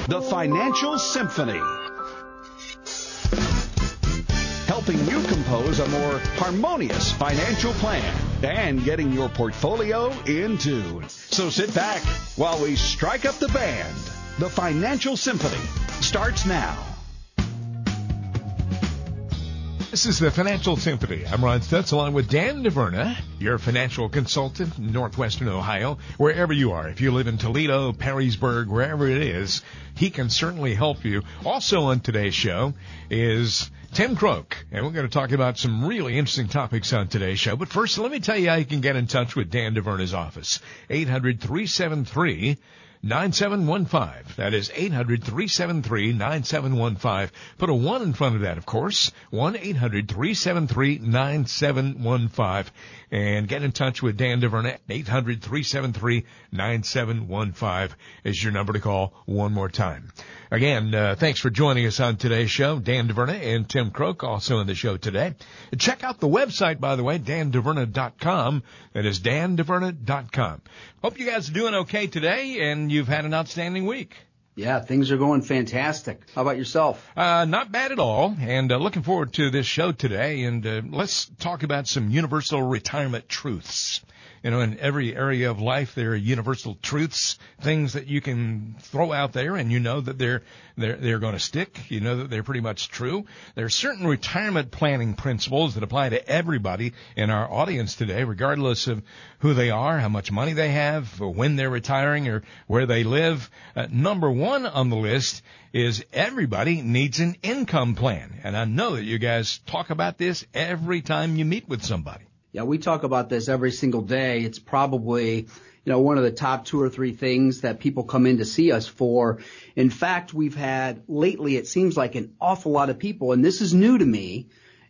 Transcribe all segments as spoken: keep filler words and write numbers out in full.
The Financial Symphony. Helping you compose a more harmonious financial plan and getting your portfolio in tune. So sit back while we strike up the band. The Financial Symphony starts now. This is the Financial Symphony. I'm Ron Stutz along with Dan DeVerna, your financial consultant in Northwestern Ohio. Wherever you are, if you live in Toledo, Perrysburg, wherever it is, he can certainly help you. Also on today's show is Tim Croak, and we're going to talk about some really interesting topics on today's show. But first, let me tell you how you can get in touch with Dan DeVerna's office. eight hundred, three seven three, nine seven one five. That is eight hundred, three seven three, nine seven one five. Put a one in front of that, of course. one eight hundred, three seven three, nine seven one five. And get in touch with Dan DeVerna. eight hundred, three seven three, nine seven one five is your number to call one more time. Again, uh, thanks for joining us on today's show. Dan DeVerna and Tim Croak also on the show today. Check out the website, by the way, dan deverna dot com. That is dan deverna dot com. Hope you guys are doing okay today and you've had an outstanding week. Yeah, things are going fantastic. How about yourself? Uh, not bad at all. And uh, looking forward to this show today. And uh, let's talk about some universal retirement truths. You know, in every area of life, there are universal truths, things that you can throw out there, and you know that they're they're they're going to stick. You know that they're pretty much true. There are certain retirement planning principles that apply to everybody in our audience today, regardless of who they are, how much money they have, or when they're retiring, or where they live. Uh, number one on the list is everybody needs an income plan, and I know that you guys talk about this every time you meet with somebody. Yeah, we talk about this every single day. It's probably, you know, one of the top two or three things that people come in to see us for. In fact, we've had lately, it seems like an awful lot of people, and this is new to me,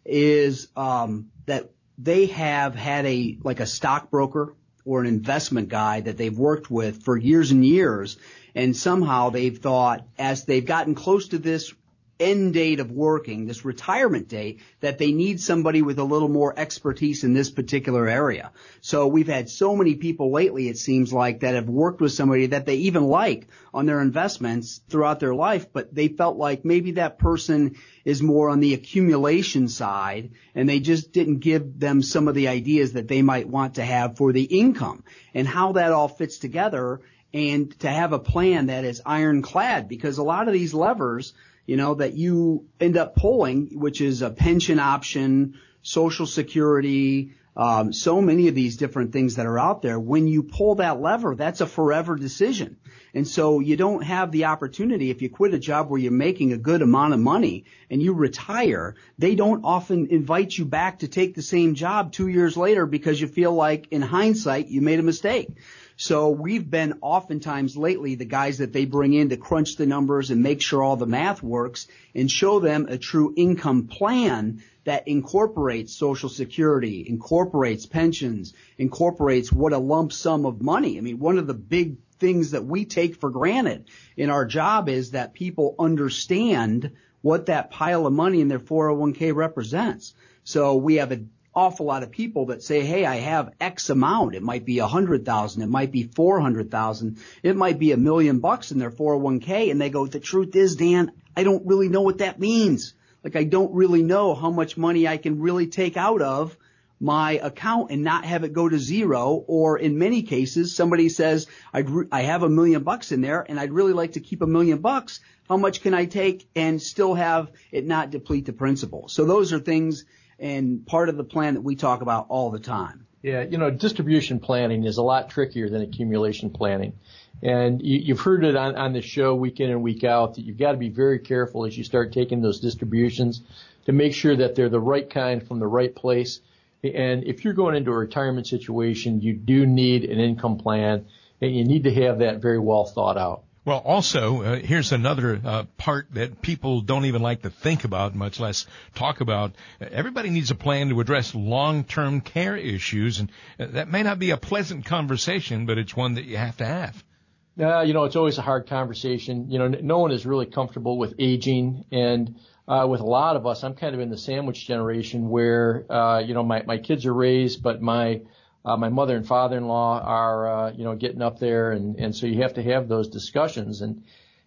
is um, that they have had a, like a stockbroker or an investment guy that they've worked with for years and years, and somehow they've thought, as they've gotten close to this end date of working, this retirement date, that they need somebody with a little more expertise in this particular area. So we've had so many people lately, it seems like, that have worked with somebody that they even like on their investments throughout their life, but they felt like maybe that person is more on the accumulation side, and they just didn't give them some of the ideas that they might want to have for the income and how that all fits together, and to have a plan that is ironclad, because a lot of these levers, you know, that you end up pulling, which is a pension option, Social Security, um, so many of these different things that are out there. When you pull that lever, that's a forever decision. And so you don't have the opportunity, if you quit a job where you're making a good amount of money and you retire, they don't often invite you back to take the same job two years later because you feel like, in hindsight, you made a mistake. So we've been oftentimes lately the guys that they bring in to crunch the numbers and make sure all the math works and show them a true income plan that incorporates Social Security, incorporates pensions, incorporates what a lump sum of money. I mean, one of the big things that we take for granted in our job is that people understand what that pile of money in their four oh one k represents. So we have an awful lot of people that say, hey, I have X amount. It might be a hundred thousand. It might be four hundred thousand. It might be a million bucks in their four oh one k. And they go, the truth is, Dan, I don't really know what that means. Like, I don't really know how much money I can really take out of my account and not have it go to zero. Or in many cases, somebody says, I'd re- I have a million bucks in there and I'd really like to keep a million bucks. How much can I take and still have it not deplete the principal? So those are things and part of the plan that we talk about all the time. Yeah, you know, distribution planning is a lot trickier than accumulation planning. And you, you've heard it on, on the show week in and week out that you've got to be very careful as you start taking those distributions to make sure that they're the right kind from the right place. And if you're going into a retirement situation, you do need an income plan, and you need to have that very well thought out. Well, also, uh, here's another uh, part that people don't even like to think about, much less talk about. Everybody needs a plan to address long-term care issues, and uh, that may not be a pleasant conversation, but it's one that you have to have. Uh, you know, it's always a hard conversation. You know, no one is really comfortable with aging, and uh, with a lot of us, I'm kind of in the sandwich generation where, uh, you know, my, my kids are raised, but my Uh, my mother and father-in-law are, uh, you know, getting up there, and, and so you have to have those discussions. And,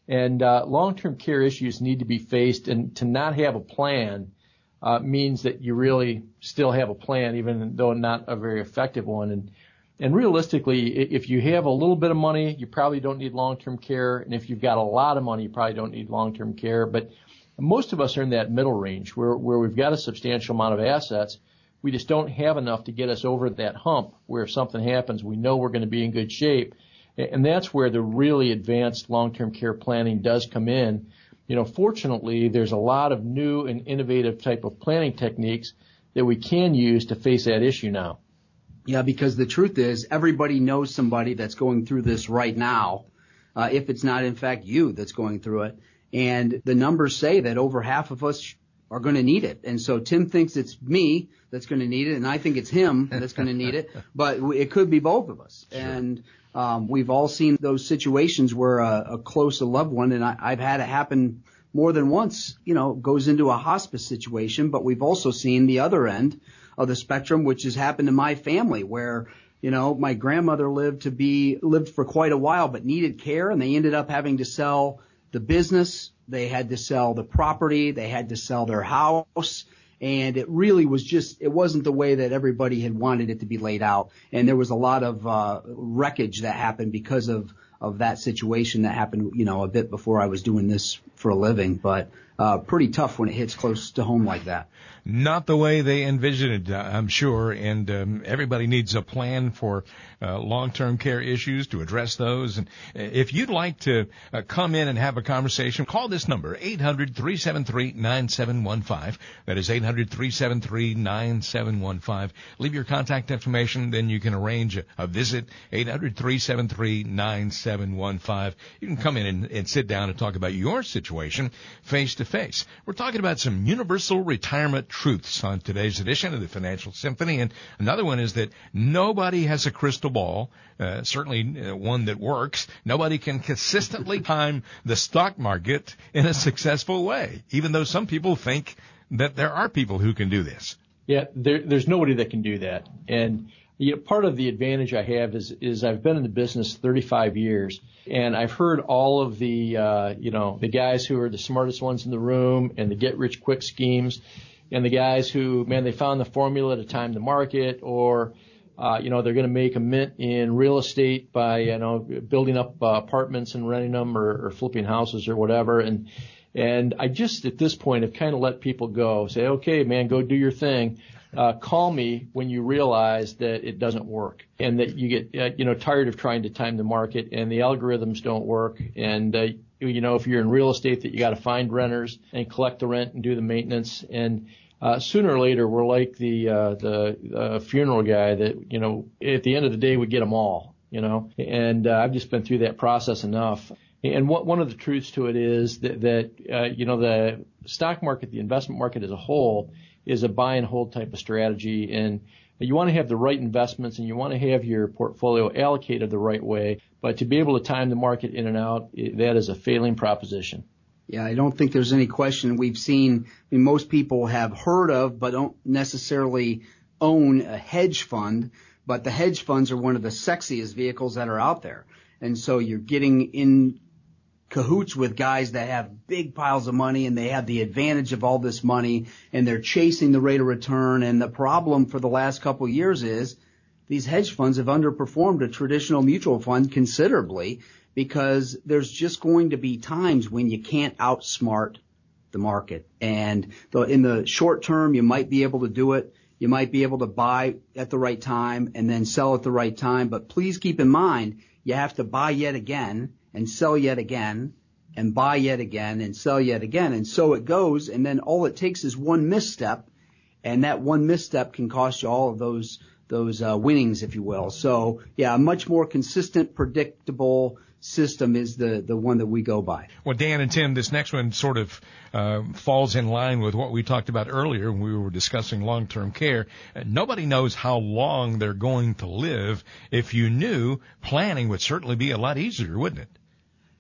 And uh, long-term care issues need to be faced, and to not have a plan uh, means that you really still have a plan, even though not a very effective one. And and realistically, if you have a little bit of money, you probably don't need long-term care. And if you've got a lot of money, you probably don't need long-term care. But most of us are in that middle range where, where we've got a substantial amount of assets. We just don't have enough to get us over that hump where if something happens, we know we're going to be in good shape. And that's where the really advanced long-term care planning does come in. You know, fortunately, there's a lot of new and innovative type of planning techniques that we can use to face that issue now. Yeah, because the truth is everybody knows somebody that's going through this right now, uh, if it's not, in fact, you that's going through it. And the numbers say that over half of us are going to need it. And so Tim thinks it's me that's going to need it, and I think it's him that's going to need it. But it could be both of us. Sure. And um, we've all seen those situations where a, a close a loved one, and I, I've had it happen more than once, you know, goes into a hospice situation. But we've also seen the other end of the spectrum, which has happened to my family, where, you know, my grandmother lived to be lived for quite a while, but needed care, and they ended up having to sell the business, they had to sell the property, they had to sell their house, and it really was just, it wasn't the way that everybody had wanted it to be laid out. And there was a lot of uh, wreckage that happened because of, of that situation that happened, you know, a bit before I was doing this for a living, but uh, pretty tough when it hits close to home like that. Not the way they envisioned it, I'm sure, and um, everybody needs a plan for uh, long-term care issues to address those. And if you'd like to uh, come in and have a conversation, call this number, eight hundred, three seven three, nine seven one five. That is eight hundred, three seven three, nine seven one five. Leave your contact information, then you can arrange a, a visit, eight hundred, three seven three, nine seven one five. You can come in and, and sit down and talk about your situation face to face. We're talking about some universal retirement truths on today's edition of the Financial Symphony, and another one is that nobody has a crystal ball, uh, certainly uh, one that works. Nobody can consistently time the stock market in a successful way, even though some people think that there are people who can do this. Yeah, there, there's nobody that can do that. And you know, part of the advantage I have is is I've been in the business thirty-five years, and I've heard all of the uh, you know the guys who are the smartest ones in the room and the get rich quick schemes, and the guys who, man, they found the formula to time the market, or uh, you know they're going to make a mint in real estate by you know building up uh, apartments and renting them, or, or flipping houses or whatever. And and I just at this point have kind of let people go, say, okay, man, go do your thing. Uh, call me when you realize that it doesn't work and that you get, uh, you know, tired of trying to time the market and the algorithms don't work. And, uh, you know, if you're in real estate, that you got to find renters and collect the rent and do the maintenance. And, uh, sooner or later, we're like the, uh, the, uh, funeral guy that, you know, at the end of the day, we get them all, you know, and, uh, I've just been through that process enough. And what, one of the truths to it is that, that, uh, you know, the stock market, the investment market as a whole, is a buy and hold type of strategy, and you want to have the right investments and you want to have your portfolio allocated the right way, but to be able to time the market in and out, that is a failing proposition. Yeah, I don't think there's any question. We've seen, I mean, most people have heard of but don't necessarily own a hedge fund, but the hedge funds are one of the sexiest vehicles that are out there. And so you're getting in cahoots with guys that have big piles of money and they have the advantage of all this money and they're chasing the rate of return. And the problem for the last couple of years is these hedge funds have underperformed a traditional mutual fund considerably because there's just going to be times when you can't outsmart the market. And in the short term, you might be able to do it. You might be able to buy at the right time and then sell at the right time. But please keep in mind, you have to buy yet again and sell yet again, and buy yet again, and sell yet again. And so it goes, and then all it takes is one misstep, and that one misstep can cost you all of those those uh, winnings, if you will. So, yeah, a much more consistent, predictable system is the, the one that we go by. Well, Dan and Tim, this next one sort of uh, falls in line with what we talked about earlier when we were discussing long-term care. Uh, nobody knows how long they're going to live. If you knew, planning would certainly be a lot easier, wouldn't it?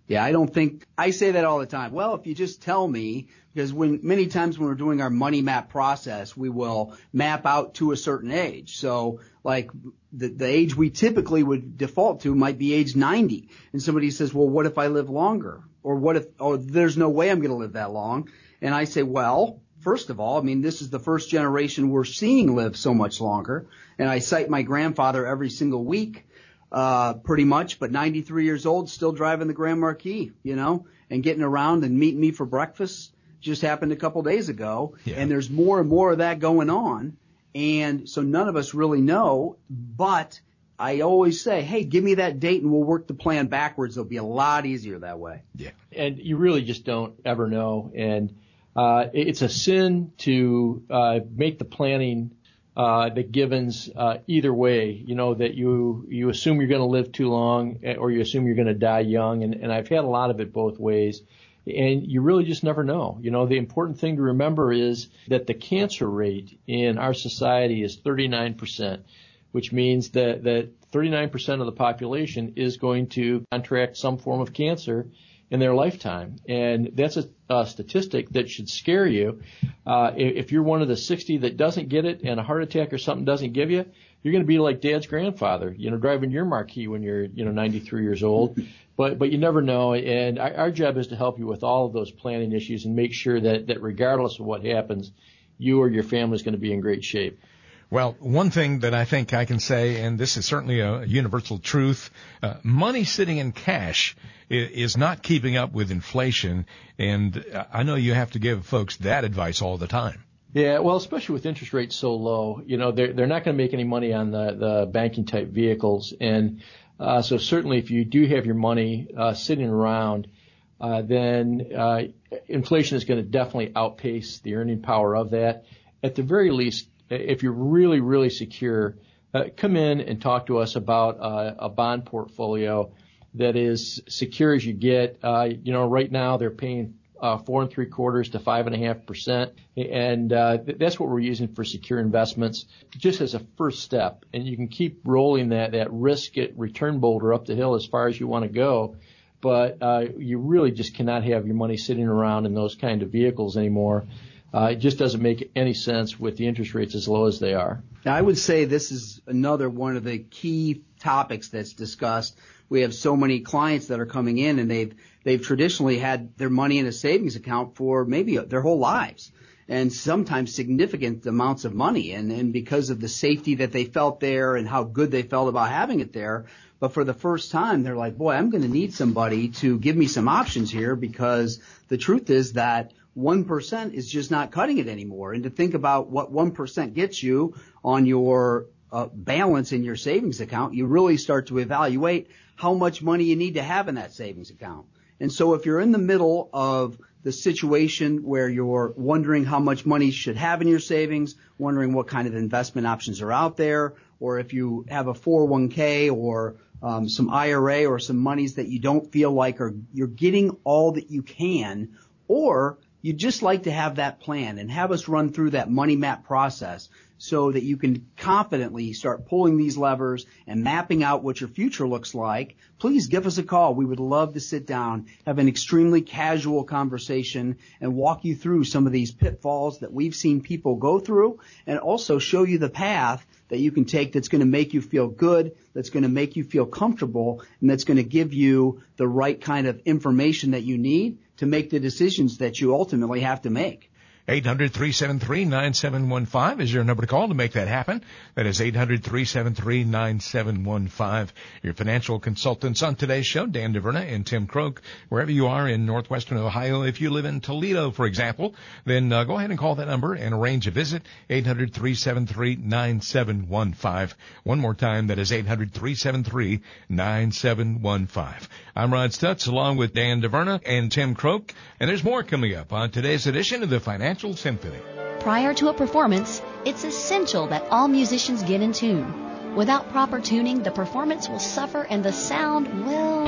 Yeah, I don't think – I say that all the time. Well, if you just tell me – because when many times when we're doing our money map process, we will map out to a certain age. So like the, the age we typically would default to might be age ninety. And somebody says, well, what if I live longer? Or what if – oh, there's no way I'm going to live that long. And I say, well, first of all, I mean, this is the first generation we're seeing live so much longer. And I cite my grandfather every single week. Uh, pretty much, but ninety-three years old, still driving the Grand Marquis, you know, and getting around and meeting me for breakfast just happened a couple days ago. Yeah. And there's more and more of that going on. And so none of us really know, but I always say, hey, give me that date and we'll work the plan backwards. It'll be a lot easier that way. Yeah. And you really just don't ever know. And, uh, it's a sin to, uh, make the planning Uh, the givens, uh, either way, you know, that you, you assume you're going to live too long or you assume you're going to die young. And, and I've had a lot of it both ways. And you really just never know. You know, the important thing to remember is that the cancer rate in our society is thirty-nine percent, which means that, that thirty-nine percent of the population is going to contract some form of cancer in their lifetime. And that's a, a statistic that should scare you. Uh, if you're one of the sixty that doesn't get it and a heart attack or something doesn't give you, you're going to be like Dad's grandfather, you know, driving your Marquis when you're, you know, ninety-three years old. But, but you never know. And our, our job is to help you with all of those planning issues and make sure that, that regardless of what happens, you or your family is going to be in great shape. Well, one thing that I think I can say, and this is certainly a universal truth, uh, money sitting in cash is not keeping up with inflation, and I know you have to give folks that advice all the time. Yeah, well, especially with interest rates so low, you know, they're, they're not going to make any money on the, the banking type vehicles. And uh, so certainly if you do have your money uh, sitting around, uh, then uh, inflation is going to definitely outpace the earning power of that. At the very least, if you're really, really secure, uh, come in and talk to us about uh, a bond portfolio that is secure as you get. Uh, you know, right now they're paying uh, four and three quarters to five and a half percent, and uh, th- that's what we're using for secure investments, just as a first step. And you can keep rolling that that risk it return boulder up the hill as far as you want to go, but uh, you really just cannot have your money sitting around in those kind of vehicles anymore. Uh, it just doesn't make any sense with the interest rates as low as they are. Now, I would say this is another one of the key topics that's discussed. We have so many clients that are coming in, and they've they've traditionally had their money in a savings account for maybe their whole lives, and sometimes significant amounts of money. And, and because of the safety that they felt there and how good they felt about having it there, but for the first time, they're like, boy, I'm going to need somebody to give me some options here, because the truth is that one percent is just not cutting it anymore. And to think about what one percent gets you on your uh, balance in your savings account, you really start to evaluate how much money you need to have in that savings account. And so if you're in the middle of the situation where you're wondering how much money you should have in your savings, wondering what kind of investment options are out there, or if you have a four oh one k or um, some I R A or some monies that you don't feel like are you're getting all that you can, or you'd just like to have that plan and have us run through that money map process so that you can confidently start pulling these levers and mapping out what your future looks like, please give us a call. We would love to sit down, have an extremely casual conversation, and walk you through some of these pitfalls that we've seen people go through, and also show you the path that you can take that's going to make you feel good, that's going to make you feel comfortable, and that's going to give you the right kind of information that you need to make the decisions that you ultimately have to make. eight hundred, three seven three, nine seven one five is your number to call to make that happen. That is eight hundred, three seven three, nine seven one five. Your financial consultants on today's show, Dan DeVerna and Tim Croak, wherever you are in northwestern Ohio. If you live in Toledo, for example, then uh, go ahead and call that number and arrange a visit, eight hundred, three seven three, nine seven one five. One more time, that is eight hundred, three seven three, nine seven one five. I'm Rod Stutz, along with Dan DeVerna and Tim Croak, and there's more coming up on today's edition of the Financial Symphony. Prior to a performance, it's essential that all musicians get in tune. Without proper tuning, the performance will suffer and the sound, well,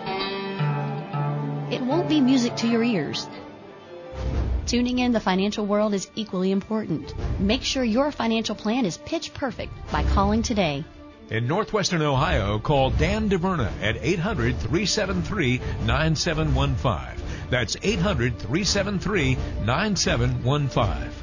it won't be music to your ears. Tuning in the financial world is equally important. Make sure your financial plan is pitch perfect by calling today. In Northwestern Ohio, call Dan DeVerna at eight hundred, three seven three, nine seven one five. That's eight hundred, three seven three, nine seven one five.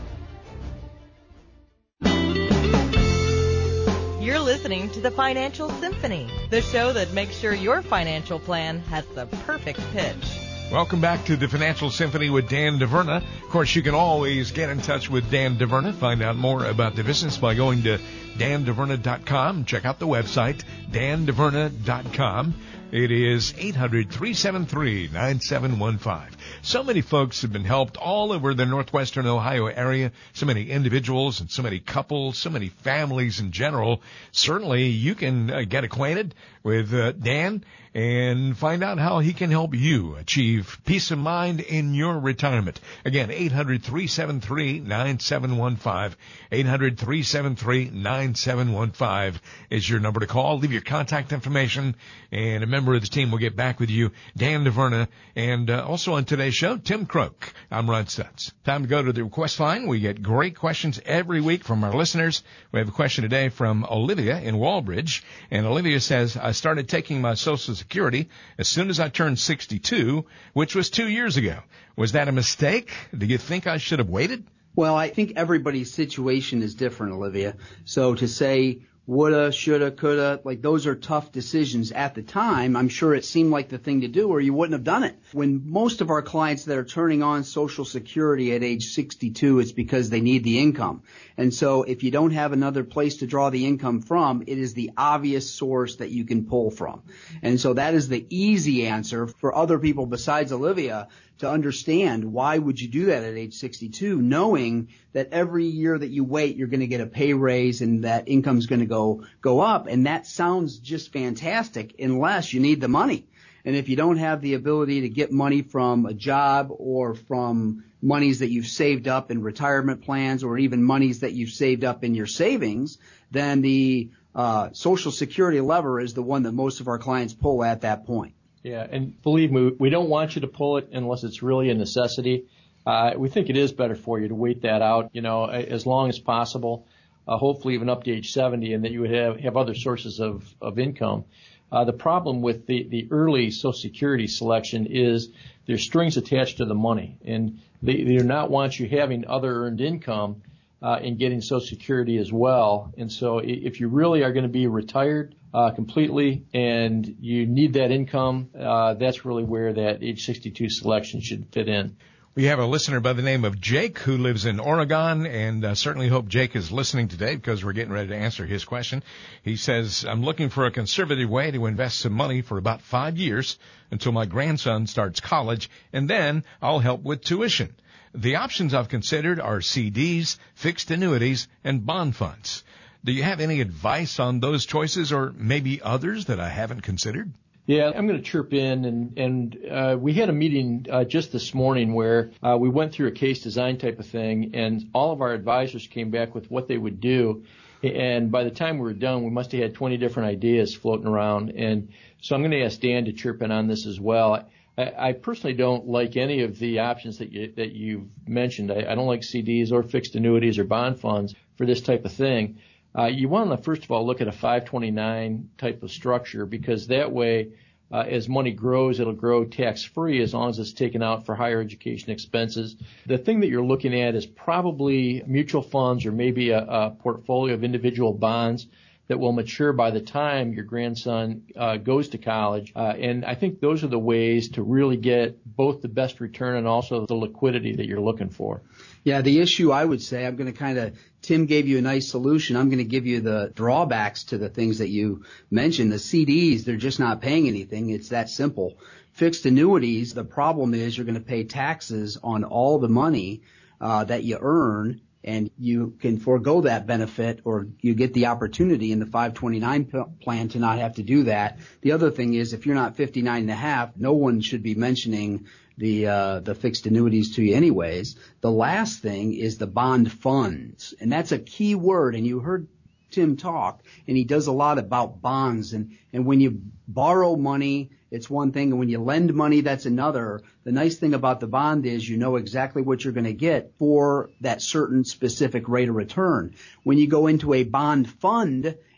You're listening to the Financial Symphony, the show that makes sure your financial plan has the perfect pitch. Welcome back to the Financial Symphony with Dan DeVerna. Of course, you can always get in touch with Dan DeVerna. Find out more about the business by going to dan deverna dot com. Check out the website, dan deverna dot com. It is eight hundred, three seven three, nine seven one five. So many folks have been helped all over the Northwestern Ohio area. So many individuals and so many couples, so many families in general. Certainly, you can uh, get acquainted with uh, Dan and find out how he can help you achieve peace of mind in your retirement. Again, eight hundred, three seven three, nine seven one five. eight hundred, three seven three, nine seven one five is your number to call. Leave your contact information, and a member of the team will get back with you. Dan DeVerna, and uh, also on today's show, Tim Croak. I'm Ron Stutz. Time to go to the request line. We get great questions every week from our listeners. We have a question today from Olivia in Walbridge, and Olivia says, I started taking my Social Security as soon as I turned sixty-two, which was two years ago. Was that a mistake? Do you think I should have waited? Well, I think everybody's situation is different, Olivia. So to say woulda, shoulda, coulda, like those are tough decisions at the time. I'm sure it seemed like the thing to do or you wouldn't have done it. When most of our clients that are turning on Social Security at age sixty-two, it's because they need the income. And so if you don't have another place to draw the income from, it is the obvious source that you can pull from. And so that is the easy answer for other people besides Olivia to understand. Why would you do that at age sixty-two, knowing that every year that you wait, you're going to get a pay raise and that income's going to go go up? And that sounds just fantastic unless you need the money. And if you don't have the ability to get money from a job or from monies that you've saved up in retirement plans or even monies that you've saved up in your savings, then the uh, Social Security lever is the one that most of our clients pull at that point. Yeah, and believe me, we don't want you to pull it unless it's really a necessity. Uh, we think it is better for you to wait that out, you know, as long as possible, uh, hopefully even up to age seventy, and that you would have, have other sources of, of income. Uh, the problem with the, the early Social Security selection is there's strings attached to the money, and they, they do not want you having other earned income uh, and getting Social Security as well. And so if you really are going to be retired uh, completely and you need that income, uh, that's really where that age sixty-two selection should fit in. We have a listener by the name of Jake who lives in Oregon, and uh, certainly hope Jake is listening today because we're getting ready to answer his question. He says, I'm looking for a conservative way to invest some money for about five years until my grandson starts college, and then I'll help with tuition. The options I've considered are C Ds, fixed annuities, and bond funds. Do you have any advice on those choices or maybe others that I haven't considered? Yeah, I'm going to chirp in, and, and uh, we had a meeting uh, just this morning where uh, we went through a case design type of thing, and all of our advisors came back with what they would do. And by the time we were done, we must have had twenty different ideas floating around. And so I'm going to ask Dan to chirp in on this as well. I, I personally don't like any of the options that you that you've mentioned. I, I don't like C Ds or fixed annuities or bond funds for this type of thing. Uh, you want to, first of all, look at a five twenty-nine type of structure, because that way, uh, as money grows, it'll grow tax-free as long as it's taken out for higher education expenses. The thing that you're looking at is probably mutual funds or maybe a, a portfolio of individual bonds that will mature by the time your grandson uh, goes to college. Uh, and I think those are the ways to really get both the best return and also the liquidity that you're looking for. Yeah, the issue I would say, I'm going to kind of, Tim gave you a nice solution. I'm going to give you the drawbacks to the things that you mentioned. The C Ds, they're just not paying anything. It's that simple. Fixed annuities, the problem is you're going to pay taxes on all the money uh, that you earn, and you can forego that benefit, or you get the opportunity in the five twenty-nine plan to not have to do that. The other thing is, if you're not fifty-nine and a half, no one should be mentioning the uh the fixed annuities to you anyways. The last thing is the bond funds, and that's a key word, and you heard Tim talk, and he does a lot about bonds, and and when you borrow money, it's one thing, and when you lend money, that's another. The nice thing about the bond is you know exactly what you're going to get for that certain specific rate of return. When you go into a bond fund,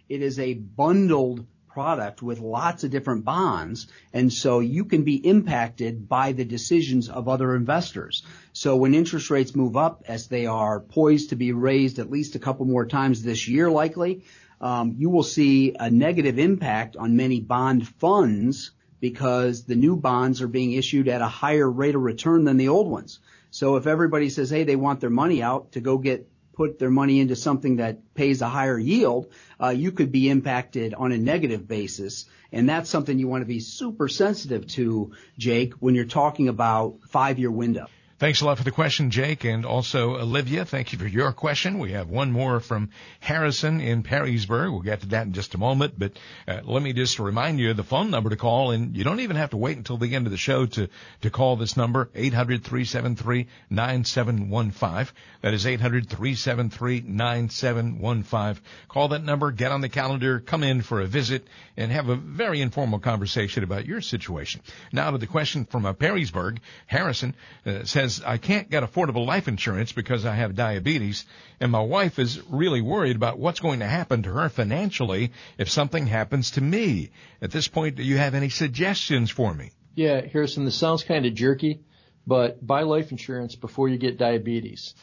it is a bundled product with lots of different bonds, and so you can be impacted by the decisions of other investors. So when interest rates move up, as they are poised to be raised at least a couple more times this year likely, um, you will see a negative impact on many bond funds because the new bonds are being issued at a higher rate of return than the old ones. So if everybody says, hey, they want their money out to go get put their money into something that pays a higher yield, uh, you could be impacted on a negative basis. And that's something you want to be super sensitive to, Jake, when you're talking about five-year window. Thanks a lot for the question, Jake, and also Olivia. Thank you for your question. We have one more from Harrison in Perrysburg. We'll get to that in just a moment, but uh, let me just remind you of the phone number to call, and you don't even have to wait until the end of the show to, to call this number, eight hundred, three seven three, nine seven one five. That is eight hundred, three seven three, nine seven one five. Call that number, get on the calendar, come in for a visit, and have a very informal conversation about your situation. Now to the question from uh, Perrysburg. Harrison uh, says, I can't get affordable life insurance because I have diabetes, and my wife is really worried about what's going to happen to her financially if something happens to me. At this point, do you have any suggestions for me? Yeah, Harrison, this sounds kind of jerky, but buy life insurance before you get diabetes.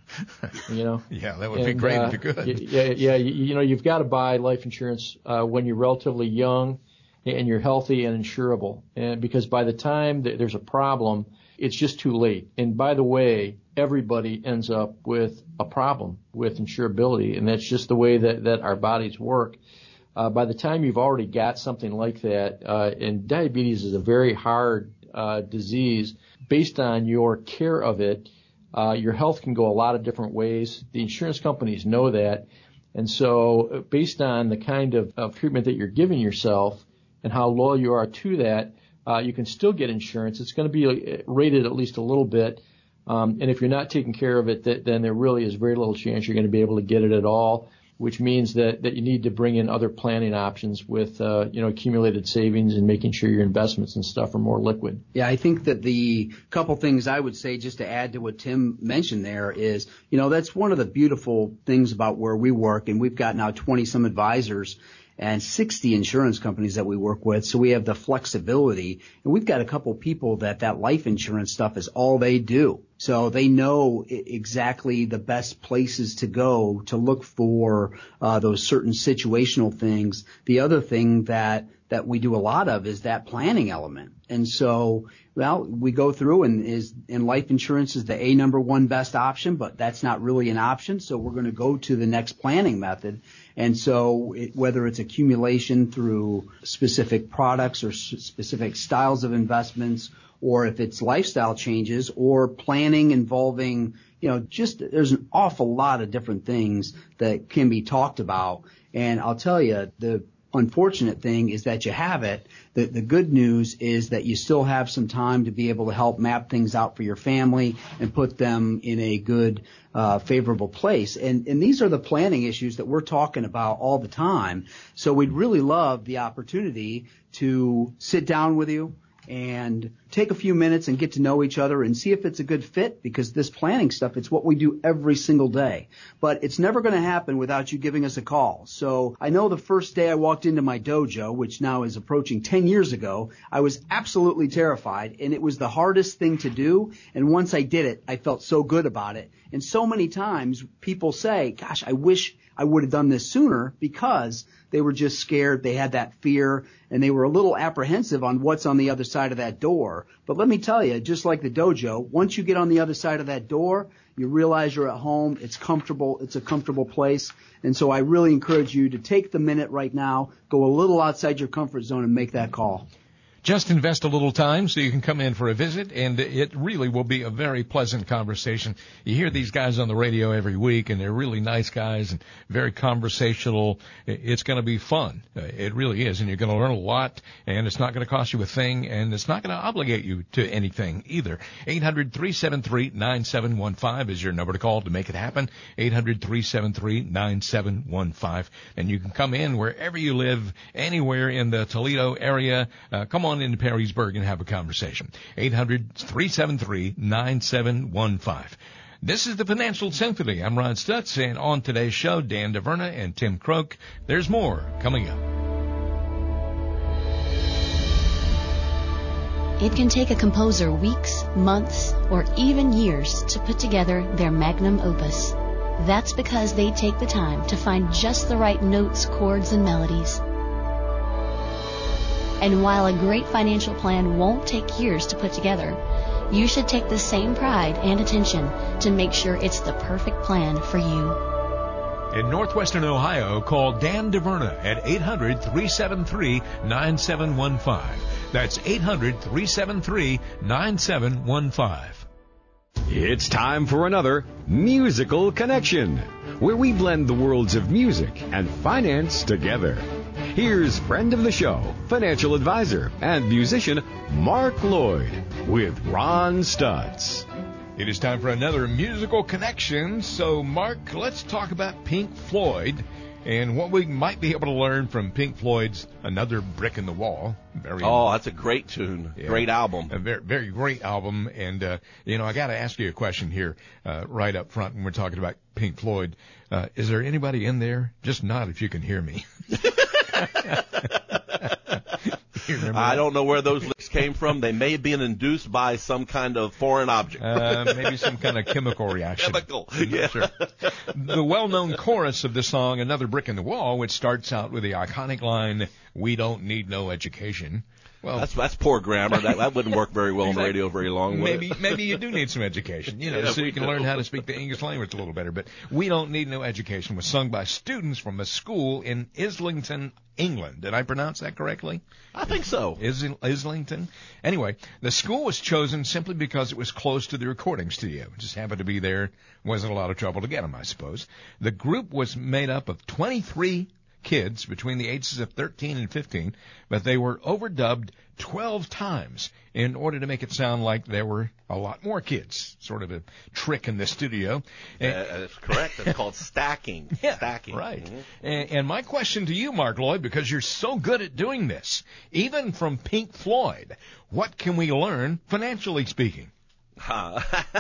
You know? Yeah, that would and, be great uh, if you could. Yeah, yeah, you, you know, you've got to buy life insurance uh, when you're relatively young and you're healthy and insurable, and because by the time that there's a problem, it's just too late. And by the way, everybody ends up with a problem with insurability, and that's just the way that, that our bodies work. Uh, by the time you've already got something like that, uh, and diabetes is a very hard uh, disease, based on your care of it, uh, your health can go a lot of different ways. The insurance companies know that. And so based on the kind of, of treatment that you're giving yourself and how loyal you are to that, Uh, you can still get insurance. It's going to be rated at least a little bit. Um, and if you're not taking care of it, th- then there really is very little chance you're going to be able to get it at all, which means that, that you need to bring in other planning options with, uh, you know, accumulated savings and making sure your investments and stuff are more liquid. Yeah, I think that the couple things I would say just to add to what Tim mentioned there is, you know, that's one of the beautiful things about where we work, and we've got now twenty some advisors and sixty insurance companies that we work with. So we have the flexibility, and we've got a couple people that that life insurance stuff is all they do. So they know exactly the best places to go to look for uh, those certain situational things. The other thing that that we do a lot of is that planning element. And so, well, we go through and is, and life insurance is the A number one best option, but that's not really an option. So we're going to go to the next planning method. And so it, whether it's accumulation through specific products or s- specific styles of investments, or if it's lifestyle changes or planning involving, you know, just there's an awful lot of different things that can be talked about. And I'll tell you, the unfortunate thing is that you have it. The, the good news is that you still have some time to be able to help map things out for your family and put them in a good, uh, favorable place. And, and these are the planning issues that we're talking about all the time. So we'd really love the opportunity to sit down with you and take a few minutes and get to know each other and see if it's a good fit, because this planning stuff, it's what we do every single day. But it's never going to happen without you giving us a call. So I know the first day I walked into my dojo, which now is approaching ten years ago, I was absolutely terrified, and it was the hardest thing to do. And once I did it, I felt so good about it. And so many times people say, gosh, I wish I would have done this sooner, because they were just scared. They had that fear, and they were a little apprehensive on what's on the other side of that door. But let me tell you, just like the dojo, once you get on the other side of that door, you realize you're at home. It's comfortable. It's a comfortable place. And so I really encourage you to take the minute right now, go a little outside your comfort zone and make that call. Just invest a little time so you can come in for a visit, and it really will be a very pleasant conversation. You hear these guys on the radio every week, and they're really nice guys and very conversational. It's going to be fun. It really is, and you're going to learn a lot, and it's not going to cost you a thing, and it's not going to obligate you to anything either. eight hundred, three seven three, nine seven one five is your number to call to make it happen, eight hundred, three seven three, nine seven one five. And you can come in wherever you live, anywhere in the Toledo area. Uh, come on into Perrysburg and have a conversation. eight hundred, three seven three, nine seven one five. This is the Financial Symphony. I'm Ron Stutz, and on today's show, Dan DeVerna and Tim Croak. There's more coming up. It can take a composer weeks, months, or even years to put together their magnum opus. That's because they take the time to find just the right notes, chords, and melodies. And while a great financial plan won't take years to put together, you should take the same pride and attention to make sure it's the perfect plan for you. In Northwestern Ohio, call Dan DeVerna at eight hundred, three seven three, nine seven one five. That's eight hundred, three seven three, nine seven one five. It's time for another Musical Connection, where we blend the worlds of music and finance together. Here's friend of the show, financial advisor and musician Mark Lloyd with Ron Stutz. It is time for another Musical Connection. So, Mark, let's talk about Pink Floyd and what we might be able to learn from Pink Floyd's Another Brick in the Wall. Very oh, that's a great tune. Yeah. Great album. A very, very great album. And, uh, you know, I got to ask you a question here uh, right up front when we're talking about Pink Floyd. Uh, is there anybody in there? Just nod if you can hear me. I don't know where those licks came from. They may have been induced by some kind of foreign object. uh, maybe some kind of chemical reaction. Chemical, yeah. Sure. The well-known chorus of the song, Another Brick in the Wall, which starts out with the iconic line, "We don't need no education." Well, that's that's poor grammar. That that wouldn't work very well on the radio very long. Would maybe it? maybe you do need some education, you know, yeah, so you can do. learn how to speak the English language a little better. But "We Don't Need No Education" was sung by students from a school in Islington, England. Did I pronounce that correctly? I think so. Is Islington? Anyway, the school was chosen simply because it was close to the recording studio. It just happened to be there. Wasn't a lot of trouble to get them, I suppose. The group was made up of twenty-three kids between the ages of thirteen and fifteen, but they were overdubbed twelve times in order to make it sound like there were a lot more kids. Sort of a trick in the studio. Uh, that's correct. It's called stacking. Yeah, stacking. Right. Mm-hmm. And, and my question to you, Mark Lloyd, because you're so good at doing this, even from Pink Floyd, what can we learn financially speaking? Huh.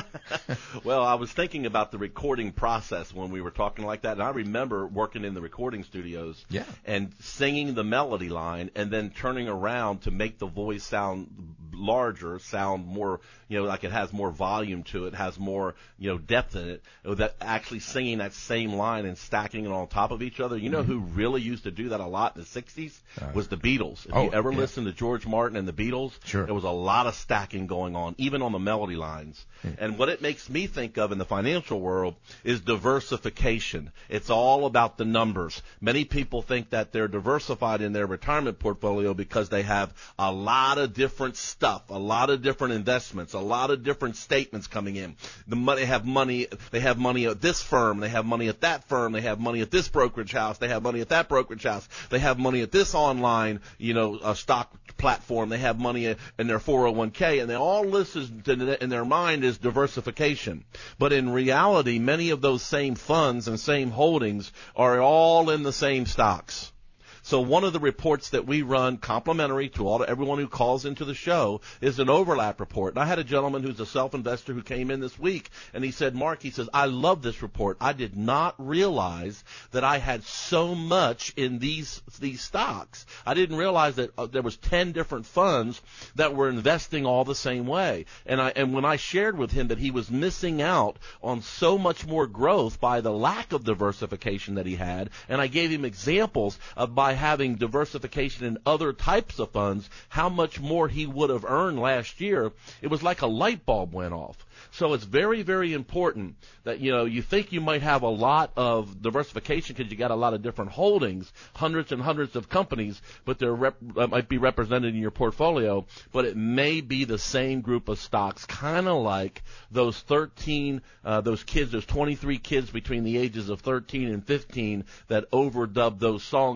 Well, I was thinking about the recording process when we were talking like that, and I remember working in the recording studios yeah. and singing the melody line and then turning around to make the voice sound larger, sound more, you know, like it has more volume to it, has more, you know, depth in it, that actually singing that same line and stacking it on top of each other. You know mm-hmm. who really used to do that a lot in the sixties uh, was the Beatles. If oh, you ever yeah. listened to George Martin and the Beatles, sure. there was a lot of stacking going on, even on the melody lines. Mm-hmm. And what it makes me think of in the financial world is diversification. It's all about the numbers. Many people think that they're diversified in their retirement portfolio because they have a lot of different stuff, a lot of different investments, a lot of different statements coming in. The money have money, they have money at this firm, they have money at that firm, they have money at this brokerage house, they have money at that brokerage house, they have money at this online, you know, uh, stock platform, they have money in their four oh one k, and they all listen to, in their mind is diversification. But in reality, many of those same funds and same holdings are all in the same stocks. So one of the reports that we run complimentary to all everyone who calls into the show is an overlap report. And I had a gentleman who's a self-investor who came in this week, and he said, Mark, he says, I love this report. I did not realize that I had so much in these these stocks. I didn't realize that uh, there was ten different funds that were investing all the same way. And I and when I shared with him that he was missing out on so much more growth by the lack of diversification that he had, and I gave him examples of by having diversification in other types of funds, how much more he would have earned last year, it was like a light bulb went off. So it's very, very important that, you know, you think you might have a lot of diversification because you got a lot of different holdings, hundreds and hundreds of companies, but they're rep- uh, might be represented in your portfolio, but it may be the same group of stocks, kind of like those thirteen, uh, those kids, those twenty-three kids between the ages of thirteen and fifteen that overdubbed those songs several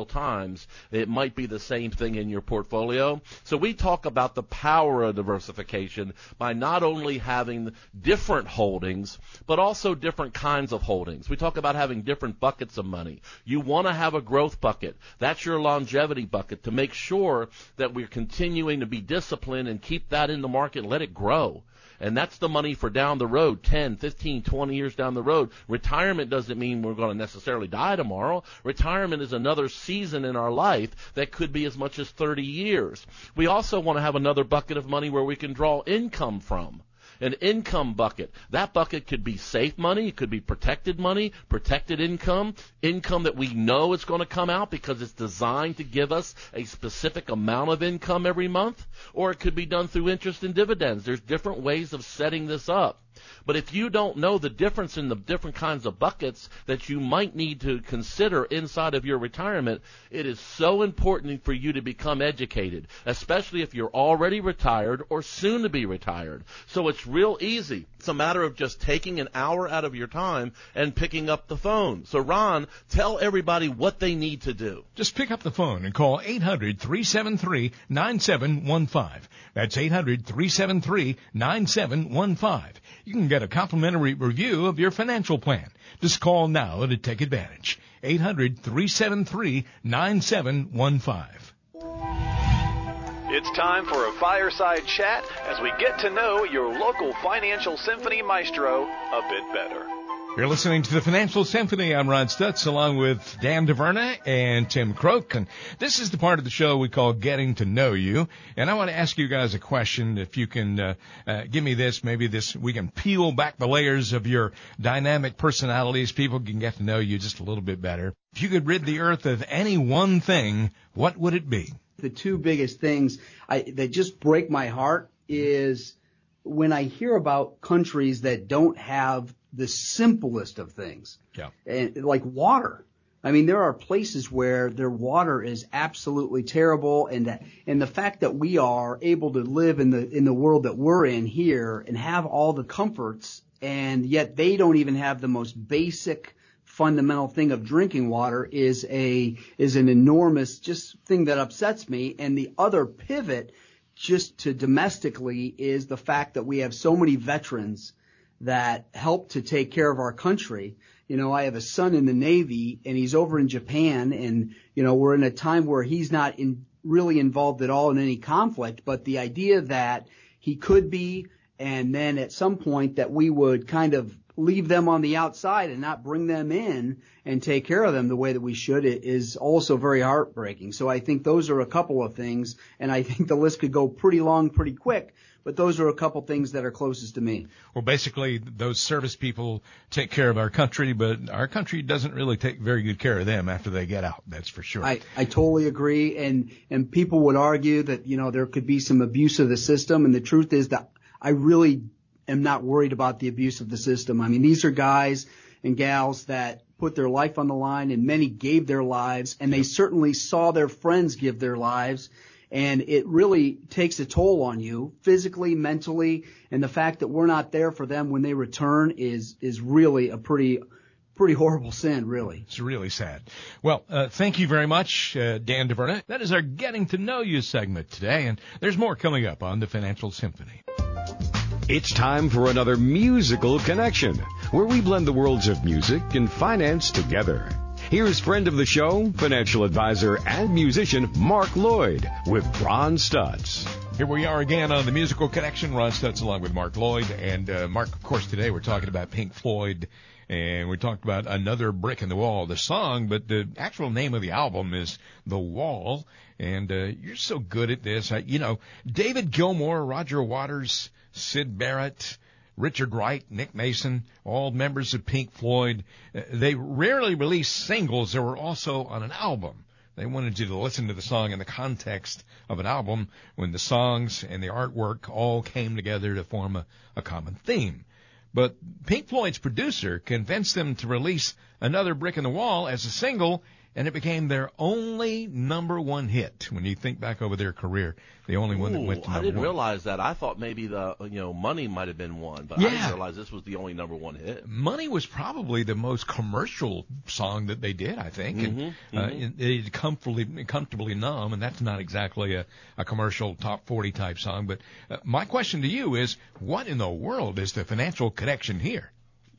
times, it might be the same thing in your portfolio. So we talk about the power of diversification by not only having different holdings, but also different kinds of holdings. We talk about having different buckets of money. You want to have a growth bucket. That's your longevity bucket, to make sure that we're continuing to be disciplined and keep that in the market and let it grow. And that's the money for down the road, ten, fifteen, twenty years down the road. Retirement doesn't mean we're going to necessarily die tomorrow. Retirement is another season in our life that could be as much as thirty years. We also want to have another bucket of money where we can draw income from. An income bucket. That bucket could be safe money. It could be protected money, protected income, income that we know is going to come out because it's designed to give us a specific amount of income every month, or it could be done through interest and dividends. There's different ways of setting this up. But if you don't know the difference in the different kinds of buckets that you might need to consider inside of your retirement, it is so important for you to become educated, especially if you're already retired or soon to be retired. So it's real easy. It's a matter of just taking an hour out of your time and picking up the phone. So Ron, tell everybody what they need to do. Just pick up the phone and call eight hundred, three seven three, nine seven one five. That's eight hundred, three seven three, nine seven one five. You can get a complimentary review of your financial plan. Just call now to take advantage. eight hundred, three seven three, nine seven one five. It's time for a fireside chat as we get to know your local Financial Symphony maestro a bit better. You're listening to the Financial Symphony. I'm Ron Stutz, along with Dan DeVerna and Tim Croak. And this is the part of the show we call Getting to Know You. And I want to ask you guys a question. If you can uh, uh, give me this, maybe this, we can peel back the layers of your dynamic personalities. People can get to know you just a little bit better. If you could rid the earth of any one thing, what would it be? The two biggest things I, that just break my heart is when I hear about countries that don't have the simplest of things, yeah, and like water. I mean, there are places where their water is absolutely terrible, and that, and the fact that we are able to live in the in the world that we're in here and have all the comforts, and yet they don't even have the most basic fundamental thing of drinking water is a is an enormous just thing that upsets me. And the other pivot just to domestically is the fact that we have so many veterans that help to take care of our country. You know, I have a son in the Navy, and he's over in Japan, and, you know, we're in a time where he's not in, really involved at all in any conflict, but the idea that he could be, and then at some point that we would kind of leave them on the outside and not bring them in and take care of them the way that we should, it is also very heartbreaking. So I think those are a couple of things, and I think the list could go pretty long pretty quick, but those are a couple things that are closest to me. Well, basically, those service people take care of our country, but our country doesn't really take very good care of them after they get out. That's for sure. I, I totally agree. And, and people would argue that, you know, there could be some abuse of the system. And the truth is that I really am not worried about the abuse of the system. I mean, these are guys and gals that put their life on the line, and many gave their lives, and they certainly saw their friends give their lives. And it really takes a toll on you physically, mentally, and the fact that we're not there for them when they return is is really a pretty pretty horrible sin, really. It's really sad. Well, uh, thank you very much, uh, Dan DeVerna. That is our Getting to Know You segment today, and there's more coming up on the Financial Symphony. It's time for another musical connection, where we blend the worlds of music and finance together. Here's friend of the show, financial advisor and musician Mark Lloyd with Ron Stutz. Here we are again on the Musical Connection. Ron Stutz along with Mark Lloyd. And uh, Mark, of course, today we're talking about Pink Floyd, and we talked about Another Brick in the Wall, the song, but the actual name of the album is The Wall. And uh, you're so good at this. I, you know, David Gilmour, Roger Waters, Syd Barrett, Richard Wright, Nick Mason, all members of Pink Floyd. Uh, they rarely released singles that were also on an album. They wanted you to listen to the song in the context of an album when the songs and the artwork all came together to form a, a common theme. But Pink Floyd's producer convinced them to release Another Brick in the Wall as a single, and it became their only number one hit. When you think back over their career, the only one that went to Ooh, number one. I didn't realize that. I thought maybe the you know Money might have been one, but Yeah. I didn't realize this was the only number one hit. Money was probably the most commercial song that they did, I think. And Mm-hmm, uh, mm-hmm. it, it comfortably, comfortably numb, and that's not exactly a, a commercial top forty type song. But uh, my question to you is, what in the world is the financial connection here?